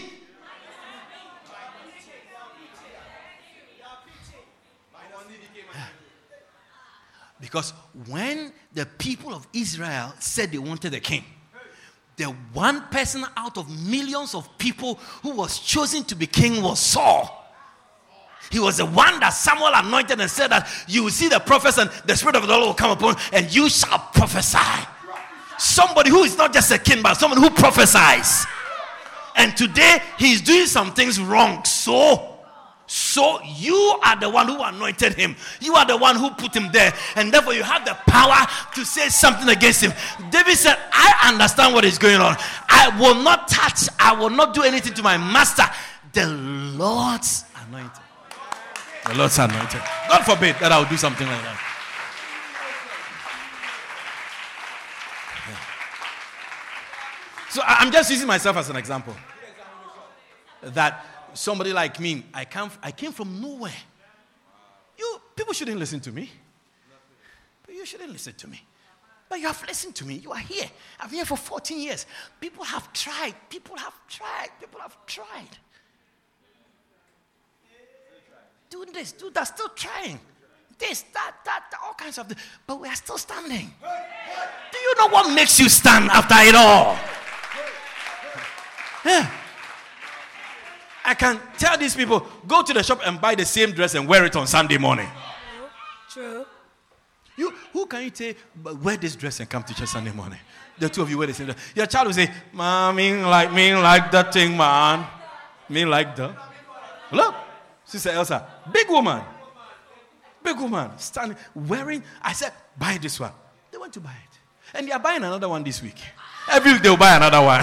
Because when the people of Israel said they wanted a king, the one person out of millions of people who was chosen to be king was Saul. He was the one that Samuel anointed and said that you will see the prophets and the Spirit of the Lord will come upon and you shall prophesy. Somebody who is not just a king, but someone who prophesies. And today, he's doing some things wrong. So, so you are the one who anointed him. You are the one who put him there. And therefore, you have the power to say something against him. David said, I understand what is going on. I will not touch, I will not do anything to my master. The Lord's anointed. The Lord's anointed. God forbid that I will do something like that. Yeah. So I'm just using myself as an example. That somebody like me, I come, I came from nowhere. You people shouldn't listen to me. But you shouldn't listen to me. But you have listened to me. You are here. I've been here for fourteen years. People have tried. People have tried. People have tried. Doing this, do that, still trying. This, that, that, that, all kinds of things. But we are still standing. Do you know what makes you stand after it all? Yeah. I can tell these people, go to the shop and buy the same dress and wear it on Sunday morning. True. You, who can you say, wear this dress and come to church Sunday morning? The two of you wear the same dress. Your child will say, Mommy, like me, like that thing, man. Me like that. Look, Sister Elsa, big woman. Big woman, standing, wearing. I said, buy this one. They went to buy it. And they are buying another one this week. Every week they'll buy another one.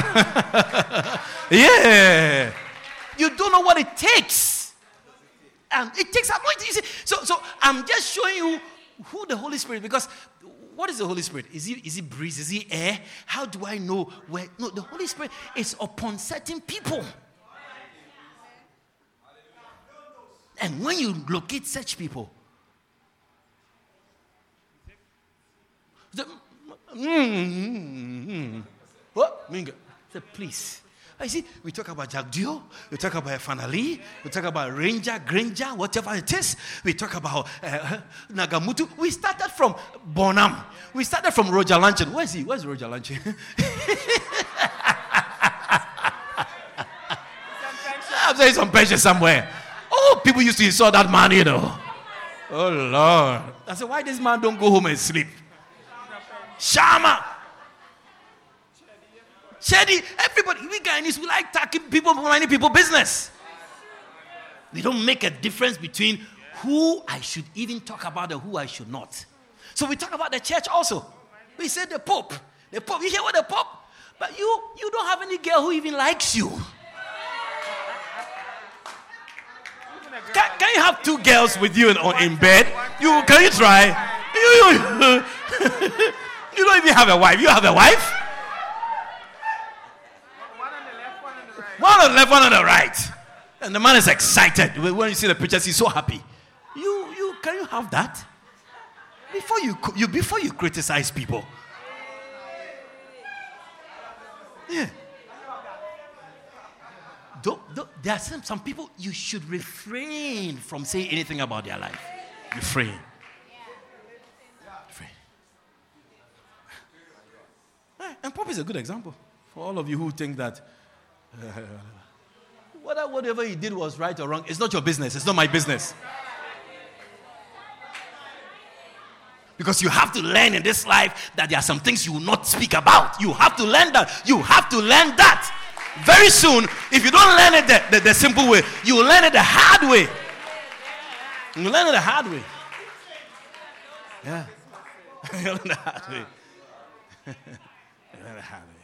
Yeah. You don't know what it takes. And it takes anointing. You see, so, so I'm just showing you who the Holy Spirit, because what is the Holy Spirit? Is he, is he breeze? Is he air? How do I know where? No, the Holy Spirit is upon certain people. And when you locate such people, the, mm-hmm, what? Minga, say, please. I see, we talk about Jack Dio, we talk about Fanali, we talk about Ranger, Granger, whatever it is. We talk about uh, Nagamutu. We started from Bonham. We started from Roger Lanchin. Where is he? Where's Roger Lanchin? I'm saying some pension somewhere. Oh, people used to insult that man, you know. Oh, Lord. I said, why this man don't go home and sleep? Shama. Shady, everybody, we Guyanese, we like talking people, minding people business. We don't make a difference between who I should even talk about and who I should not. So we talk about the church also. We say the Pope. The Pope, you hear what the Pope? But you, you don't have any girl who even likes you. Can, can you have two girls with you in, in bed? You Can you try? You, you, you don't even have a wife. You have a wife? One on the left, one on the right. And the man is excited. When you see the pictures, he's so happy. You, you, can you have that? Before you, you, before you criticize people. Yeah. Don't, don't, there are some, some people you should refrain from saying anything about their life. Refrain. Refrain. And Pop is a good example for all of you who think that Uh, whether whatever he did was right or wrong, it's not your business. It's not my business. Because you have to learn in this life that there are some things you will not speak about. You have to learn that. You have to learn that. Very soon, if you don't learn it the, the, the simple way, you will learn it the hard way. You will learn it the hard way. Yeah. You learn the hard way. You learn the hard way.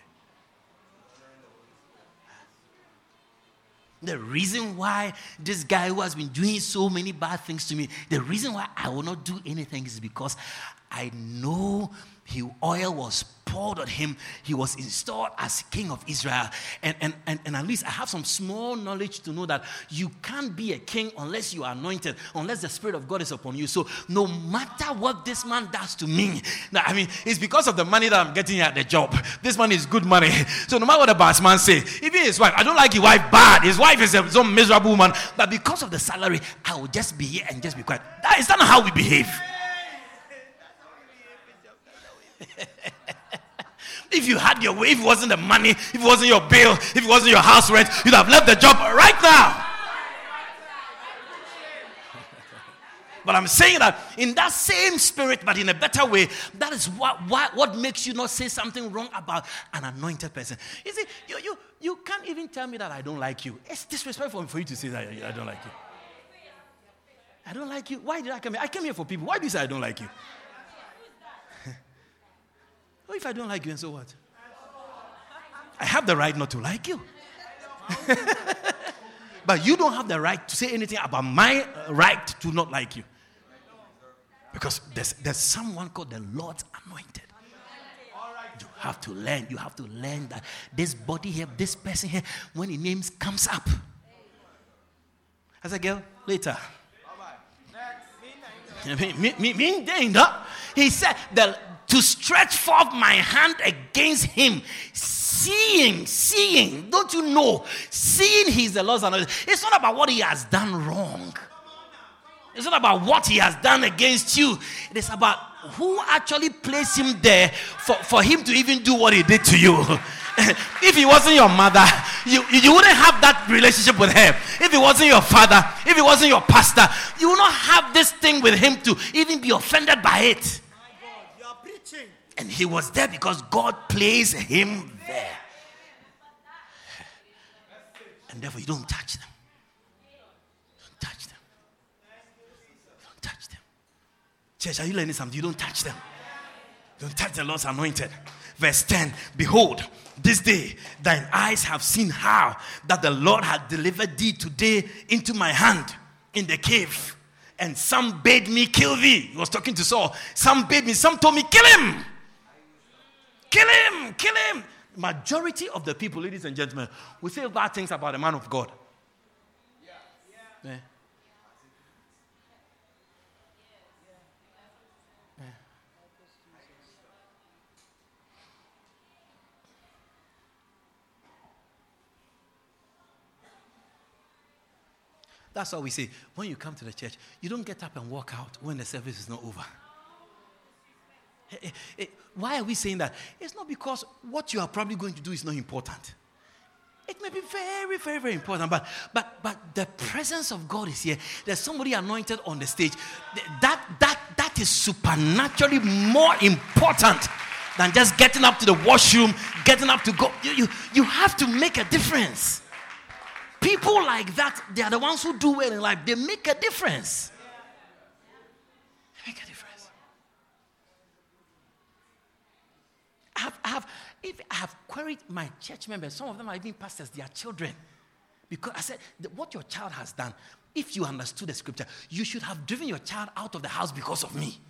The reason why this guy who has been doing so many bad things to me, the reason why I will not do anything is because I know his oil was poured on him. He was installed as king of Israel. And, and, and, and at least I have some small knowledge to know that you can't be a king unless you are anointed, unless the Spirit of God is upon you. So no matter what this man does to me, now, I mean, it's because of the money that I'm getting at the job. This money is good money. So no matter what the boss man say, even his wife, I don't like his wife bad. His wife is a some miserable woman. But because of the salary, I will just be here and just be quiet. That is not how we behave. If you had your way, if it wasn't the money, if it wasn't your bill, if it wasn't your house rent, you'd have left the job right now. But I'm saying that in that same spirit, but in a better way, that is what, what, what makes you not say something wrong about an anointed person. You see, you, you, you can't even tell me that I don't like you. It's disrespectful for you to say that I don't like you. I don't like you. Why did I come here? I came here for people. Why do you say I don't like you? What if I don't like you, and so what? I have the right not to like you. But you don't have the right to say anything about my right to not like you. Because there's, there's someone called the Lord's anointed. You have to learn. You have to learn that this body here, this person here, when his name comes up. As a girl, later. He said that to stretch forth my hand against him, seeing, seeing, don't you know, seeing he's the Lord's anointed. It's not about what he has done wrong. It's not about what he has done against you. It is about who actually placed him there for, for him to even do what he did to you. If he wasn't your mother, you, you wouldn't have that relationship with him. If he wasn't your father, if he wasn't your pastor, you would not have this thing with him to even be offended by it. You are preaching. And he was there because God placed him there. And therefore you don't touch them. Don't touch them. Don't touch them. Church, are you learning something? You don't touch them. Don't touch the Lord's anointed. Verse ten, behold, this day thine eyes have seen how that the Lord had delivered thee today into my hand in the cave. And some bade me kill thee. He was talking to Saul. Some bade me, some told me, kill him. Kill him, kill him. Majority of the people, ladies and gentlemen, will say bad things about a man of God. Yeah. Yeah. Yeah. That's why we say, when you come to the church, you don't get up and walk out when the service is not over. Hey, hey, why are we saying that? It's not because what you are probably going to do is not important. It may be very, very, very important, but but but the presence of God is here. There's somebody anointed on the stage. That that that is supernaturally more important than just getting up to the washroom, getting up to go. You you, you have to make a difference. People like that, they are the ones who do well in life. They make a difference. They make a difference. I have, I have, if I have queried my church members, some of them are even pastors, they are children. Because I said, what your child has done, if you understood the scripture, you should have driven your child out of the house because of me.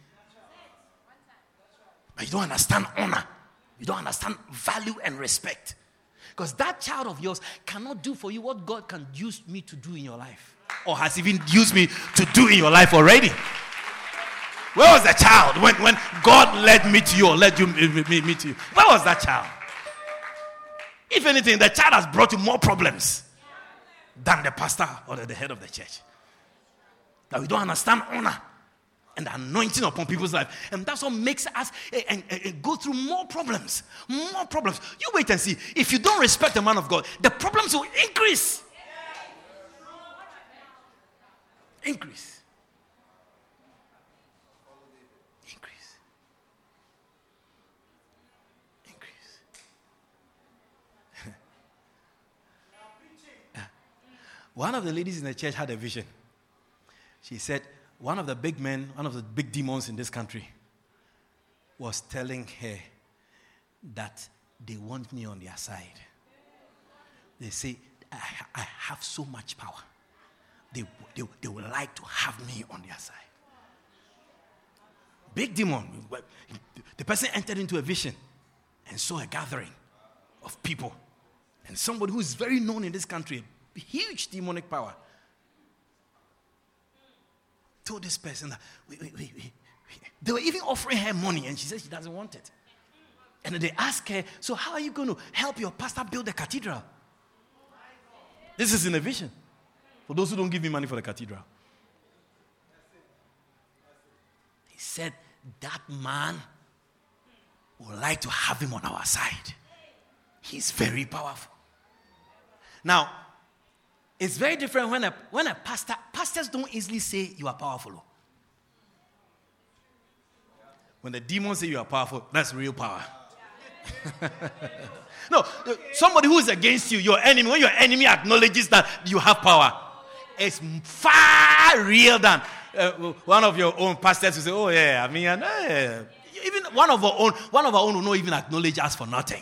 But you don't understand honor. You don't understand value and respect. Because that child of yours cannot do for you what God can use me to do in your life. Or has even used me to do in your life already. Where was the child when, when God led me to you or led you me, me to you? Where was that child? If anything, the child has brought you more problems than the pastor or the head of the church. That we don't understand honor and the anointing upon people's life. And that's what makes us uh, uh, uh, go through more problems. More problems. You wait and see. If you don't respect the man of God, the problems will increase. Increase. Increase. Increase. Yeah. One of the ladies in the church had a vision. She said, one of the big men, one of the big demons in this country was telling her that they want me on their side. They say, I, I have so much power. They, they, they would like to have me on their side. Big demon. The person entered into a vision and saw a gathering of people. And somebody who is very known in this country, a huge demonic power, told this person that we, we, we, we, they were even offering her money and she said she doesn't want it. And then they asked her, so how are you going to help your pastor build a cathedral? This is in a vision. For those who don't give me money for the cathedral. He said that man would like to have him on our side. He's very powerful. Now, it's very different when a when a pastor, pastors don't easily say you are powerful. When the demons say you are powerful, that's real power. No, somebody who is against you, your enemy, when your enemy acknowledges that you have power, it's far real than uh, one of your own pastors who say, oh yeah, I mean, uh, even one of our own, one of our own will not even acknowledge us for nothing.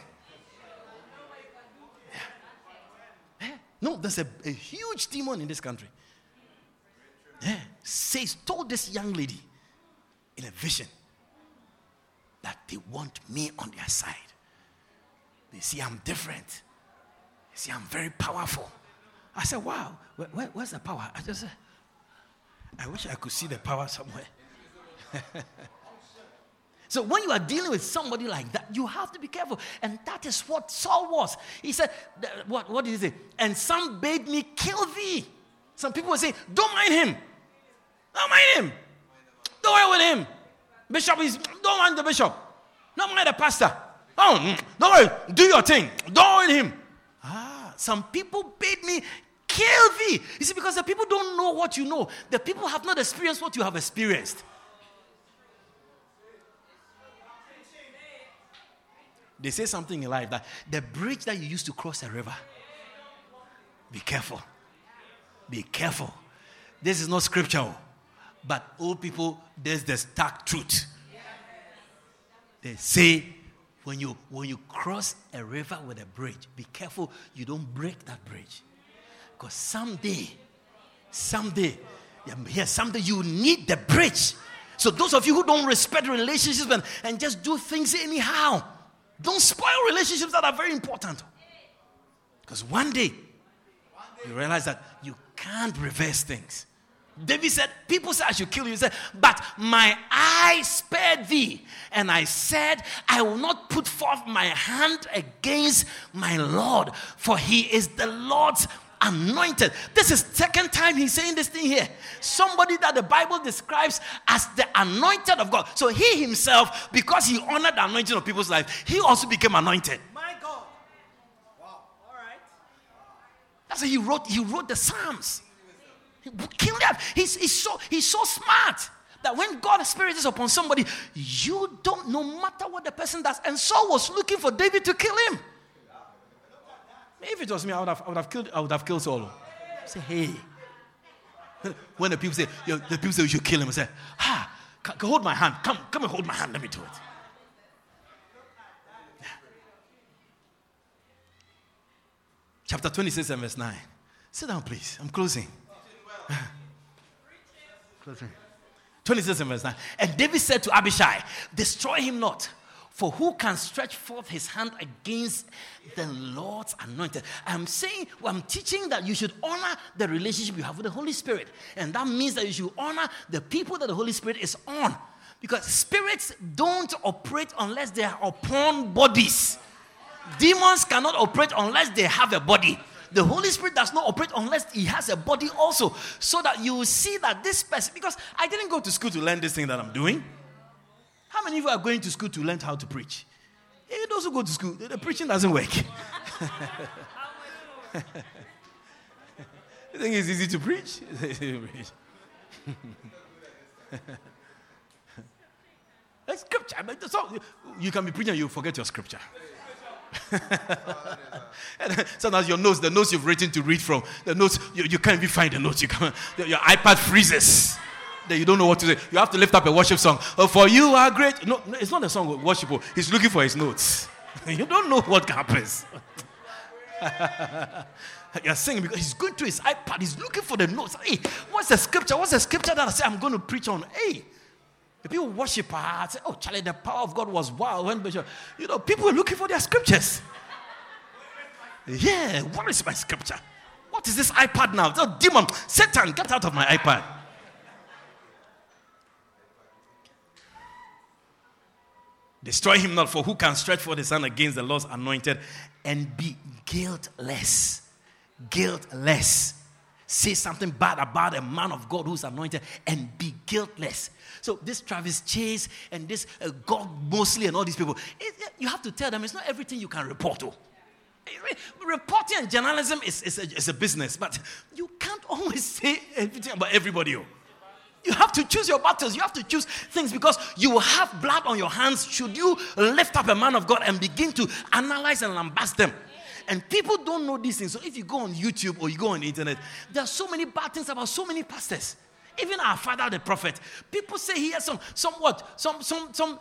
Yeah. No, there's a, a huge demon in this country. Yeah. Says, told this young lady in a vision that they want me on their side. They see I'm different. They see I'm very powerful. I said, wow, where, where, where's the power? I just said, I wish I could see the power somewhere. So when you are dealing with somebody like that, you have to be careful. And that is what Saul was. He said, what, what did he say? And some bade me kill thee. Some people were saying, don't mind him. Don't mind him. Don't worry with him. Bishop is, don't mind the bishop. Don't mind the pastor. Oh, don't worry. Do your thing. Don't mind him. Ah, some people bade me kill thee. You see, because the people don't know what you know. The people have not experienced what you have experienced. They say something in life that the bridge that you used to cross a river, be careful. Be careful. This is not scriptural. But old people, there's the stark truth. They say when you when you cross a river with a bridge, be careful you don't break that bridge. Because someday, someday, yeah, someday you need the bridge. So those of you who don't respect relationships and, and just do things anyhow, don't spoil relationships that are very important. Because one day, you realize that you can't reverse things. David said, people say I should kill you. He said, but my eye spared thee. And I said, I will not put forth my hand against my Lord, for he is the Lord's anointed. This is second time he's saying this thing here. Somebody that the Bible describes as the anointed of God. So he himself, because he honored the anointing of people's life, he also became anointed. My God. Wow. All right. That's why he wrote, he wrote the Psalms. Kill that. He's, he's so he's so smart that when God's Spirit is upon somebody, you don't, no matter what the person does. And Saul was looking for David to kill him. If it was me, I would have, I would have killed. I would have killed Saul. Say, hey. When the people say, you know, the people say you should kill him, I say, ah, c- c- hold my hand. Come, come and hold my hand. Let me do it. Yeah. Chapter twenty-six and verse nine. Sit down, please. I'm closing. Closing. twenty-six and verse nine. And David said to Abishai, destroy him not. For who can stretch forth his hand against the Lord's anointed? I'm saying, well, I'm teaching that you should honor the relationship you have with the Holy Spirit. And that means that you should honor the people that the Holy Spirit is on. Because spirits don't operate unless they are upon bodies. Demons cannot operate unless they have a body. The Holy Spirit does not operate unless he has a body also. So that you will see that this person, because I didn't go to school to learn this thing that I'm doing. How many of you are going to school to learn how to preach? Even those who go to school, the, the preaching doesn't work. You think it's easy to preach? That's scripture. So you can be preaching and you forget your scripture. And sometimes your notes, the notes you've written to read from, the notes, you, you can't even find the notes. You can't, your iPad freezes. That you don't know what to say. You have to lift up a worship song. Oh, for you are great. No, no, it's not a song of worship. He's looking for his notes. You don't know what happens. You're singing because he's going to his iPad. He's looking for the notes. Hey, what's the scripture? What's the scripture that I say I'm going to preach on? Hey, the people worship. I say, oh, Charlie, the power of God was wild. When you know, people are looking for their scriptures. Yeah, what is my scripture? What is this iPad now? Oh, demon, Satan, get out of my iPad. Destroy him not, for who can stretch forth his hand against the Lord's anointed and be guiltless? Guiltless. Say something bad about a man of God who's anointed and be guiltless. So this Travis Chase and this uh, God Mosley and all these people, it, you have to tell them it's not everything you can report to. Reporting and journalism is, is, a, is a business, but you can't always say everything about everybody. You have to choose your battles. You have to choose things because you will have blood on your hands should you lift up a man of God and begin to analyze and lambast them. And people don't know these things. So if you go on YouTube or you go on the internet, there are so many bad things about so many pastors. Even our father, the prophet, people say he has some, somewhat, some, some, some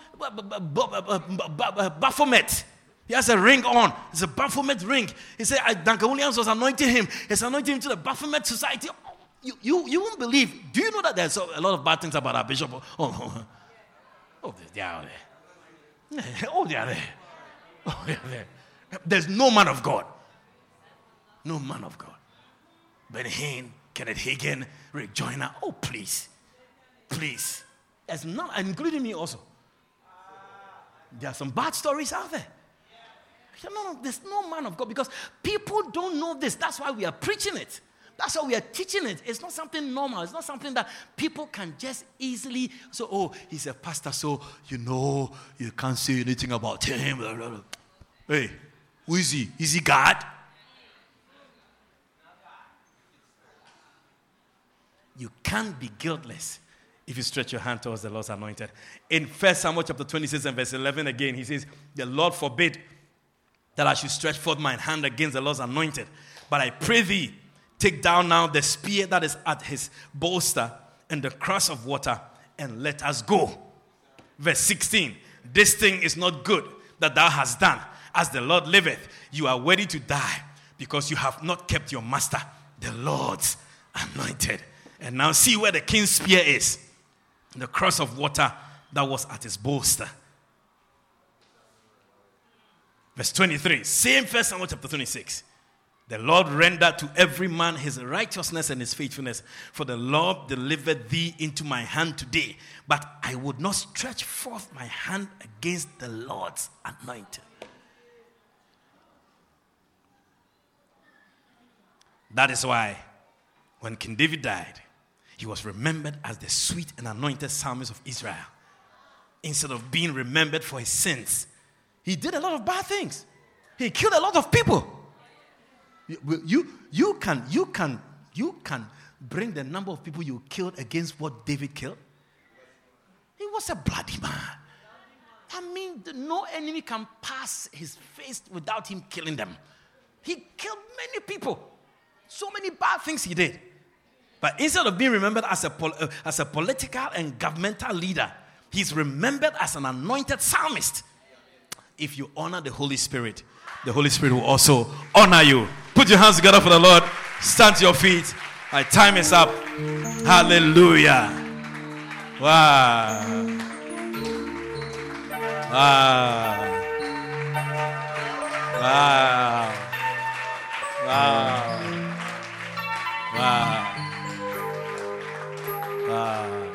Baphomet. He has a ring on. It's a Baphomet ring. He said Duncan Williams was anointing him. He's anointing him to the Baphomet society. You, you, you won't believe. Do you know that there's a lot of bad things about our bishop? Oh, oh, oh they are there. Oh, they are there. Oh, they are there. There's no man of God. No man of God. Ben Hinn, Kenneth Hagin, Rick Joyner. Oh, please. Please. There's none, including me also. There are some bad stories out there. No, no, there's no man of God because people don't know this. That's why we are preaching it. That's why we are teaching it. It's not something normal. It's not something that people can just easily, so, oh, he's a pastor, so, you know, you can't say anything about him. Blah, blah, blah. Hey, who is he? Is he God? You can't be guiltless if you stretch your hand towards the Lord's anointed. In First Samuel chapter twenty-six and verse eleven again, he says, the Lord forbid that I should stretch forth my hand against the Lord's anointed. But I pray thee, take down now the spear that is at his bolster and the cruse of water, and let us go. Verse sixteen, this thing is not good that thou hast done. As the Lord liveth, you are ready to die, because you have not kept your master, the Lord's anointed. And now see where the king's spear is. The cruse of water that was at his bolster. Verse twenty-three, same First Samuel chapter twenty-six. The Lord rendered to every man his righteousness and his faithfulness. For the Lord delivered thee into my hand today. But I would not stretch forth my hand against the Lord's anointed. That is why when King David died, he was remembered as the sweet and anointed psalmist of Israel. Instead of being remembered for his sins, he did a lot of bad things. He killed a lot of people. You, you, you, can, you, can, you can bring the number of people you killed against what David killed. He was a bloody man. I mean, no enemy can pass his face without him killing them. He killed many people. So many bad things he did. But instead of being remembered as a, pol- uh, as a political and governmental leader, he's remembered as an anointed psalmist. If you honor the Holy Spirit, the Holy Spirit will also honor you. Put your hands together for the Lord. Stand to your feet. My time is up. Hallelujah. Wow. Wow. Wow. Wow. Wow. Wow.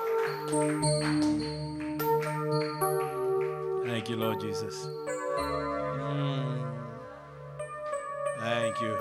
Thank you, Lord Jesus. Mm. Thank you.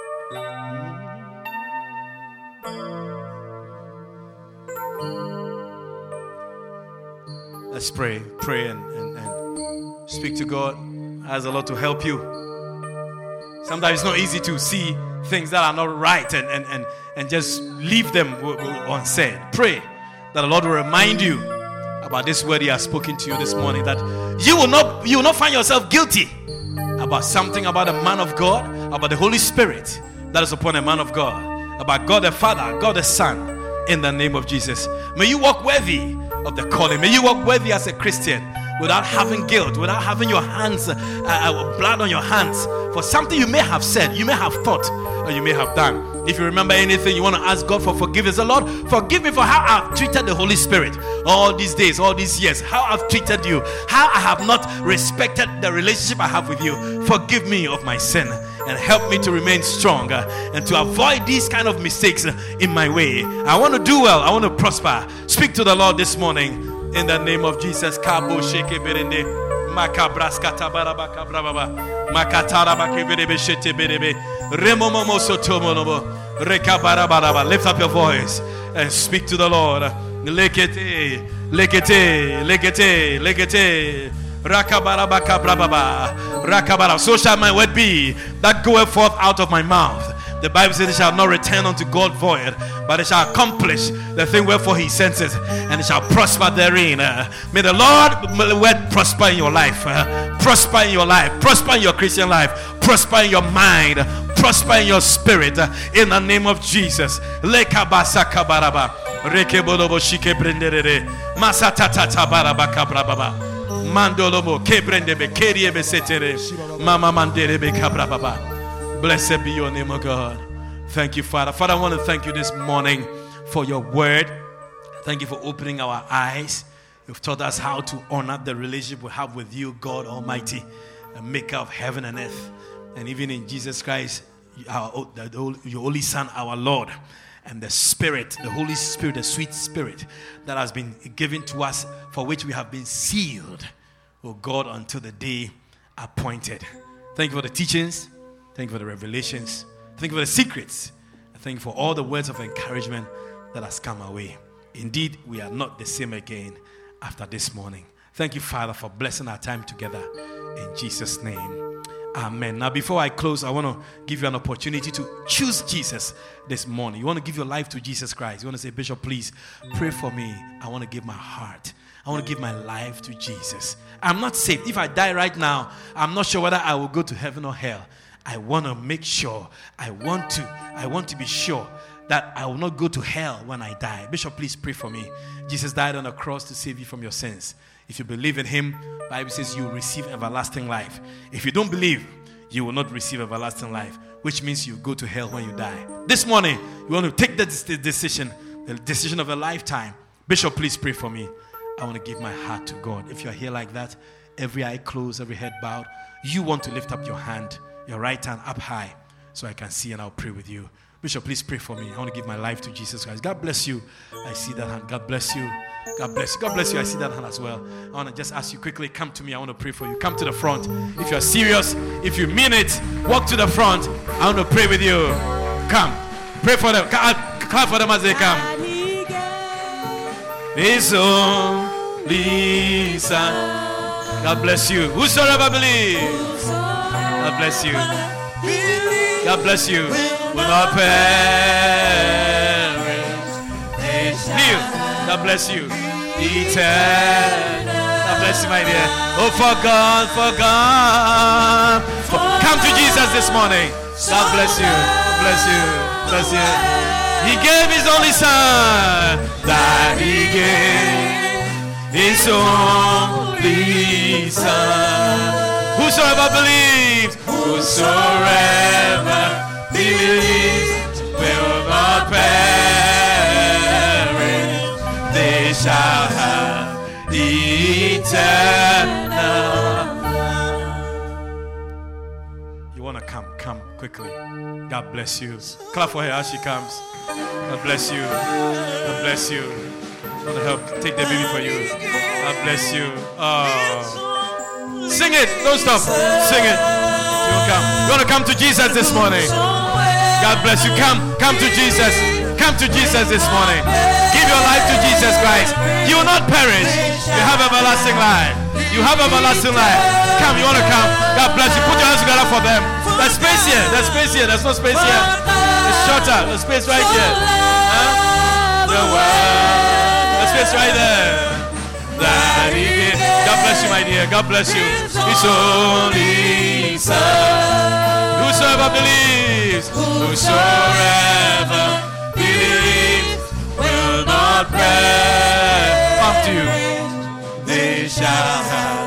Let's pray. Pray and, and, and speak to God. Ask the Lord to help you. Sometimes it's not easy to see things that are not right and, and, and, and just leave them unsaid. Pray that the Lord will remind you about this word he has spoken to you this morning, that you will not you will not find yourself guilty about something about a man of God, about the Holy Spirit that is upon a man of God, about God the Father, God the Son, in the name of Jesus. May you walk worthy of the calling. May you walk worthy as a Christian without having guilt, without having your hands, uh, uh, blood on your hands for something you may have said, you may have thought, or you may have done. If you remember anything, you want to ask God for forgiveness. The Lord, forgive me for how I've treated the Holy Spirit all these days, all these years, how I've treated you, how I have not respected the relationship I have with you. Forgive me of my sin and help me to remain strong uh, and to avoid these kind of mistakes uh, in my way. I want to do well. I want to prosper. Speak to the Lord this morning in the name of Jesus. Kabo sheke berende makabraskata barabaka brababa makatara bakebere shete berebe remomomo sotomonobo rekabarabaraba. Lift up your voice and speak to the Lord. Lekete lekete lekete lekete Rakabarabaka brababa rakabara. So shall my word be that goeth forth out of my mouth. The Bible says it shall not return unto God void, but it shall accomplish the thing wherefore he sends it, and it shall prosper therein. Uh, may the Lord may the word prosper in your life, uh, prosper in your life, prosper in your Christian life, prosper in your mind, prosper in your spirit, uh, in the name of Jesus. Mandolobo kebrendebe keriebe setere mama manderebe kabrababa. Blessed be your name, O God. Thank you, Father. Father, I want to thank you this morning for your word. Thank you for opening our eyes. You've taught us how to honor the relationship we have with you, God Almighty, the maker of heaven and earth, and even in Jesus Christ, our, the, your only Son, our Lord, and the Spirit, the Holy Spirit, the sweet Spirit that has been given to us, for which we have been sealed, O God, until the day appointed. Thank you for the teachings. Thank you for the revelations. Thank you for the secrets. Thank you for all the words of encouragement that has come our way. Indeed, we are not the same again after this morning. Thank you, Father, for blessing our time together. In Jesus' name, amen. Now, before I close, I want to give you an opportunity to choose Jesus this morning. You want to give your life to Jesus Christ. You want to say, Bishop, please pray for me. I want to give my heart. I want to give my life to Jesus. I'm not saved. If I die right now, I'm not sure whether I will go to heaven or hell. I want to make sure. I want to. I want to be sure that I will not go to hell when I die. Bishop, please pray for me. Jesus died on the cross to save you from your sins. If you believe in him, the Bible says you will receive everlasting life. If you don't believe, you will not receive everlasting life, which means you go to hell when you die. This morning, you want to take the decision, the decision of a lifetime. Bishop, please pray for me. I want to give my heart to God. If you're here like that, every eye closed, every head bowed, you want to lift up your hand, your right hand up high, so I can see and I'll pray with you. Bishop, please pray for me. I want to give my life to Jesus Christ. God bless you. I see that hand. God bless you. God bless you. God bless you. I see that hand as well. I want to just ask you quickly, come to me. I want to pray for you. Come to the front. If you're serious, if you mean it, walk to the front. I want to pray with you. Come. Pray for them. Clap for them as they come. His only Son. God bless you. Whosoever believes. God bless you. God bless you. Will not perish. Live. God bless you. Eternal. God bless you, my dear. Oh, for God, for God. For, come to Jesus this morning. God bless you. Bless you. Bless you. He gave his only Son. That he gave his only Son. Whosoever believes, whosoever believes will not perish. They shall have eternal. You want to come, come quickly. God bless you. Clap for her as she comes. God bless you. God bless you. I want to help take the baby for you. God bless you. Oh. Sing it. Don't stop. Sing it. You will come. You want to come to Jesus this morning. God bless you. Come. Come to Jesus. Come to Jesus this morning. Give your life to Jesus Christ. You will not perish. You have everlasting life. You have everlasting life. Come. You want to come. God bless you. Put your hands together for them. There's space here. There's space here. There's no space here. It's shorter. There's space right here. Huh? The world. There's space right there. That he did. God bless you, my dear. God bless you. His only Son. Whosoever believes, whosoever believes, will not perish. Up to you. They shall have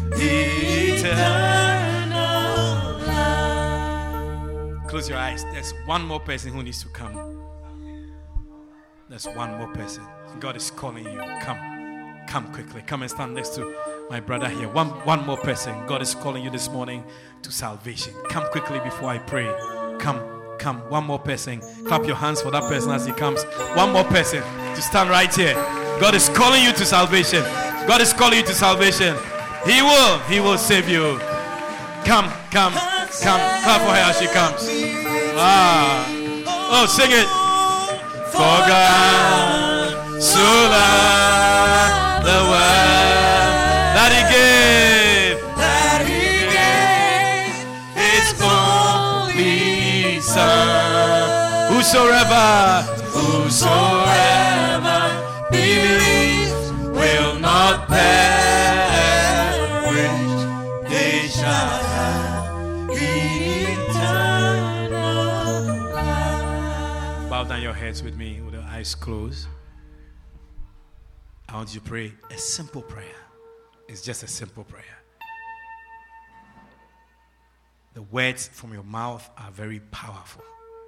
eternal life. Close your eyes. There's one more person who needs to come. There's one more person. God is calling you. Come. Come quickly. Come and stand next to my brother here. One, one more person. God is calling you this morning to salvation. Come quickly before I pray. Come, come. One more person. Clap your hands for that person as he comes. One more person to stand right here. God is calling you to salvation. God is calling you to salvation. He will. He will save you. Come, come, come. Clap for her as she comes. Ah. Oh, sing it. For God so loved the world that he gave, that he gave his only Son. Whosoever, whosoever believes will not perish, they shall have eternal life. Bow down your heads with me with your eyes closed. I want you to pray a simple prayer. It's just a simple prayer. The words from your mouth are very powerful.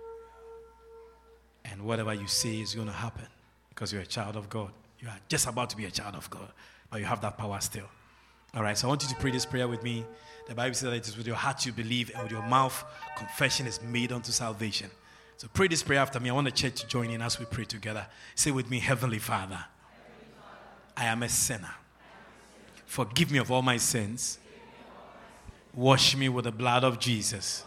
And whatever you say is going to happen because you're a child of God. You are just about to be a child of God, but you have that power still. All right, so I want you to pray this prayer with me. The Bible says that it is with your heart you believe, and with your mouth confession is made unto salvation. So pray this prayer after me. I want the church to join in as we pray together. Say with me, Heavenly Father, I am a sinner. Forgive me of all my sins. Wash me with the blood of Jesus.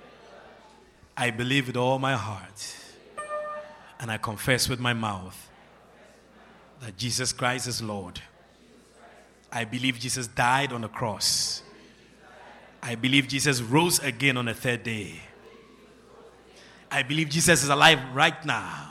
I believe with all my heart, and I confess with my mouth that Jesus Christ is Lord. I believe Jesus died on the cross. I believe Jesus rose again on the third day. I believe Jesus is alive right now.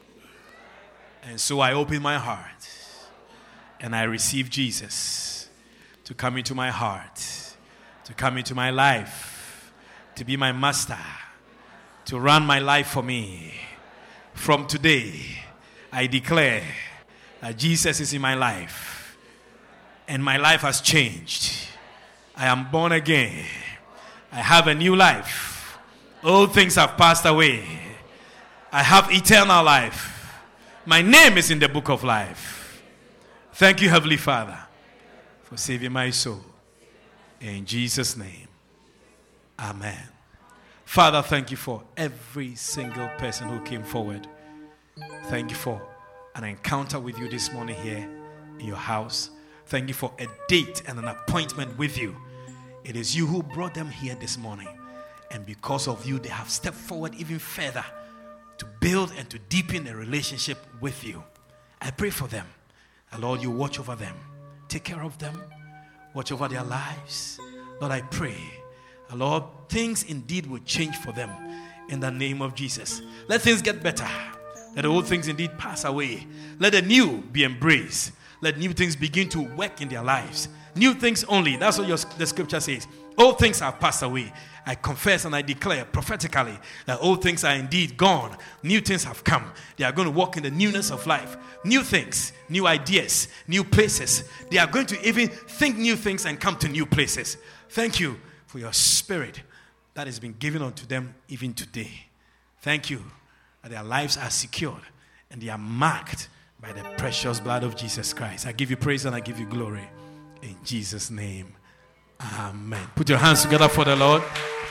And so I open my heart and I receive Jesus to come into my heart, to come into my life, to be my master, to run my life for me. From today, I declare that Jesus is in my life and my life has changed. I am born again. I have a new life. Old things have passed away. I have eternal life. My name is in the book of life. Thank you, Heavenly Father, for saving my soul. In Jesus' name, amen. Father, thank you for every single person who came forward. Thank you for an encounter with you this morning here in your house. Thank you for a date and an appointment with you. It is you who brought them here this morning. And because of you, they have stepped forward even further to build and to deepen a relationship with you. I pray for them. And Lord, you watch over them. Take care of them. Watch over their lives. Lord, I pray. And Lord, things indeed will change for them in the name of Jesus. Let things get better. Let the old things indeed pass away. Let the new be embraced. Let new things begin to work in their lives. New things only. That's what your, the scripture says. All things have passed away. I confess and I declare prophetically that all things are indeed gone. New things have come. They are going to walk in the newness of life. New things, new ideas, new places. They are going to even think new things and come to new places. Thank you for your spirit that has been given unto them even today. Thank you that their lives are secured and they are marked by the precious blood of Jesus Christ. I give you praise and I give you glory. In Jesus' name, amen. Put your hands together for the Lord.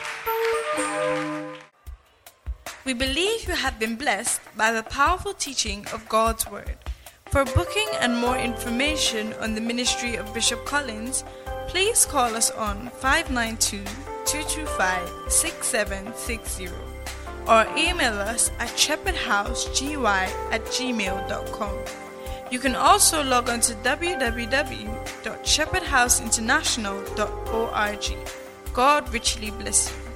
We believe you have been blessed by the powerful teaching of God's Word. For booking and more information on the ministry of Bishop Collins, please call us on five nine two, two two five, six seven six zero or email us at shepherdhousegy at gmail dot com. You can also log on to w w w dot shepherd house international dot org. God richly bless you.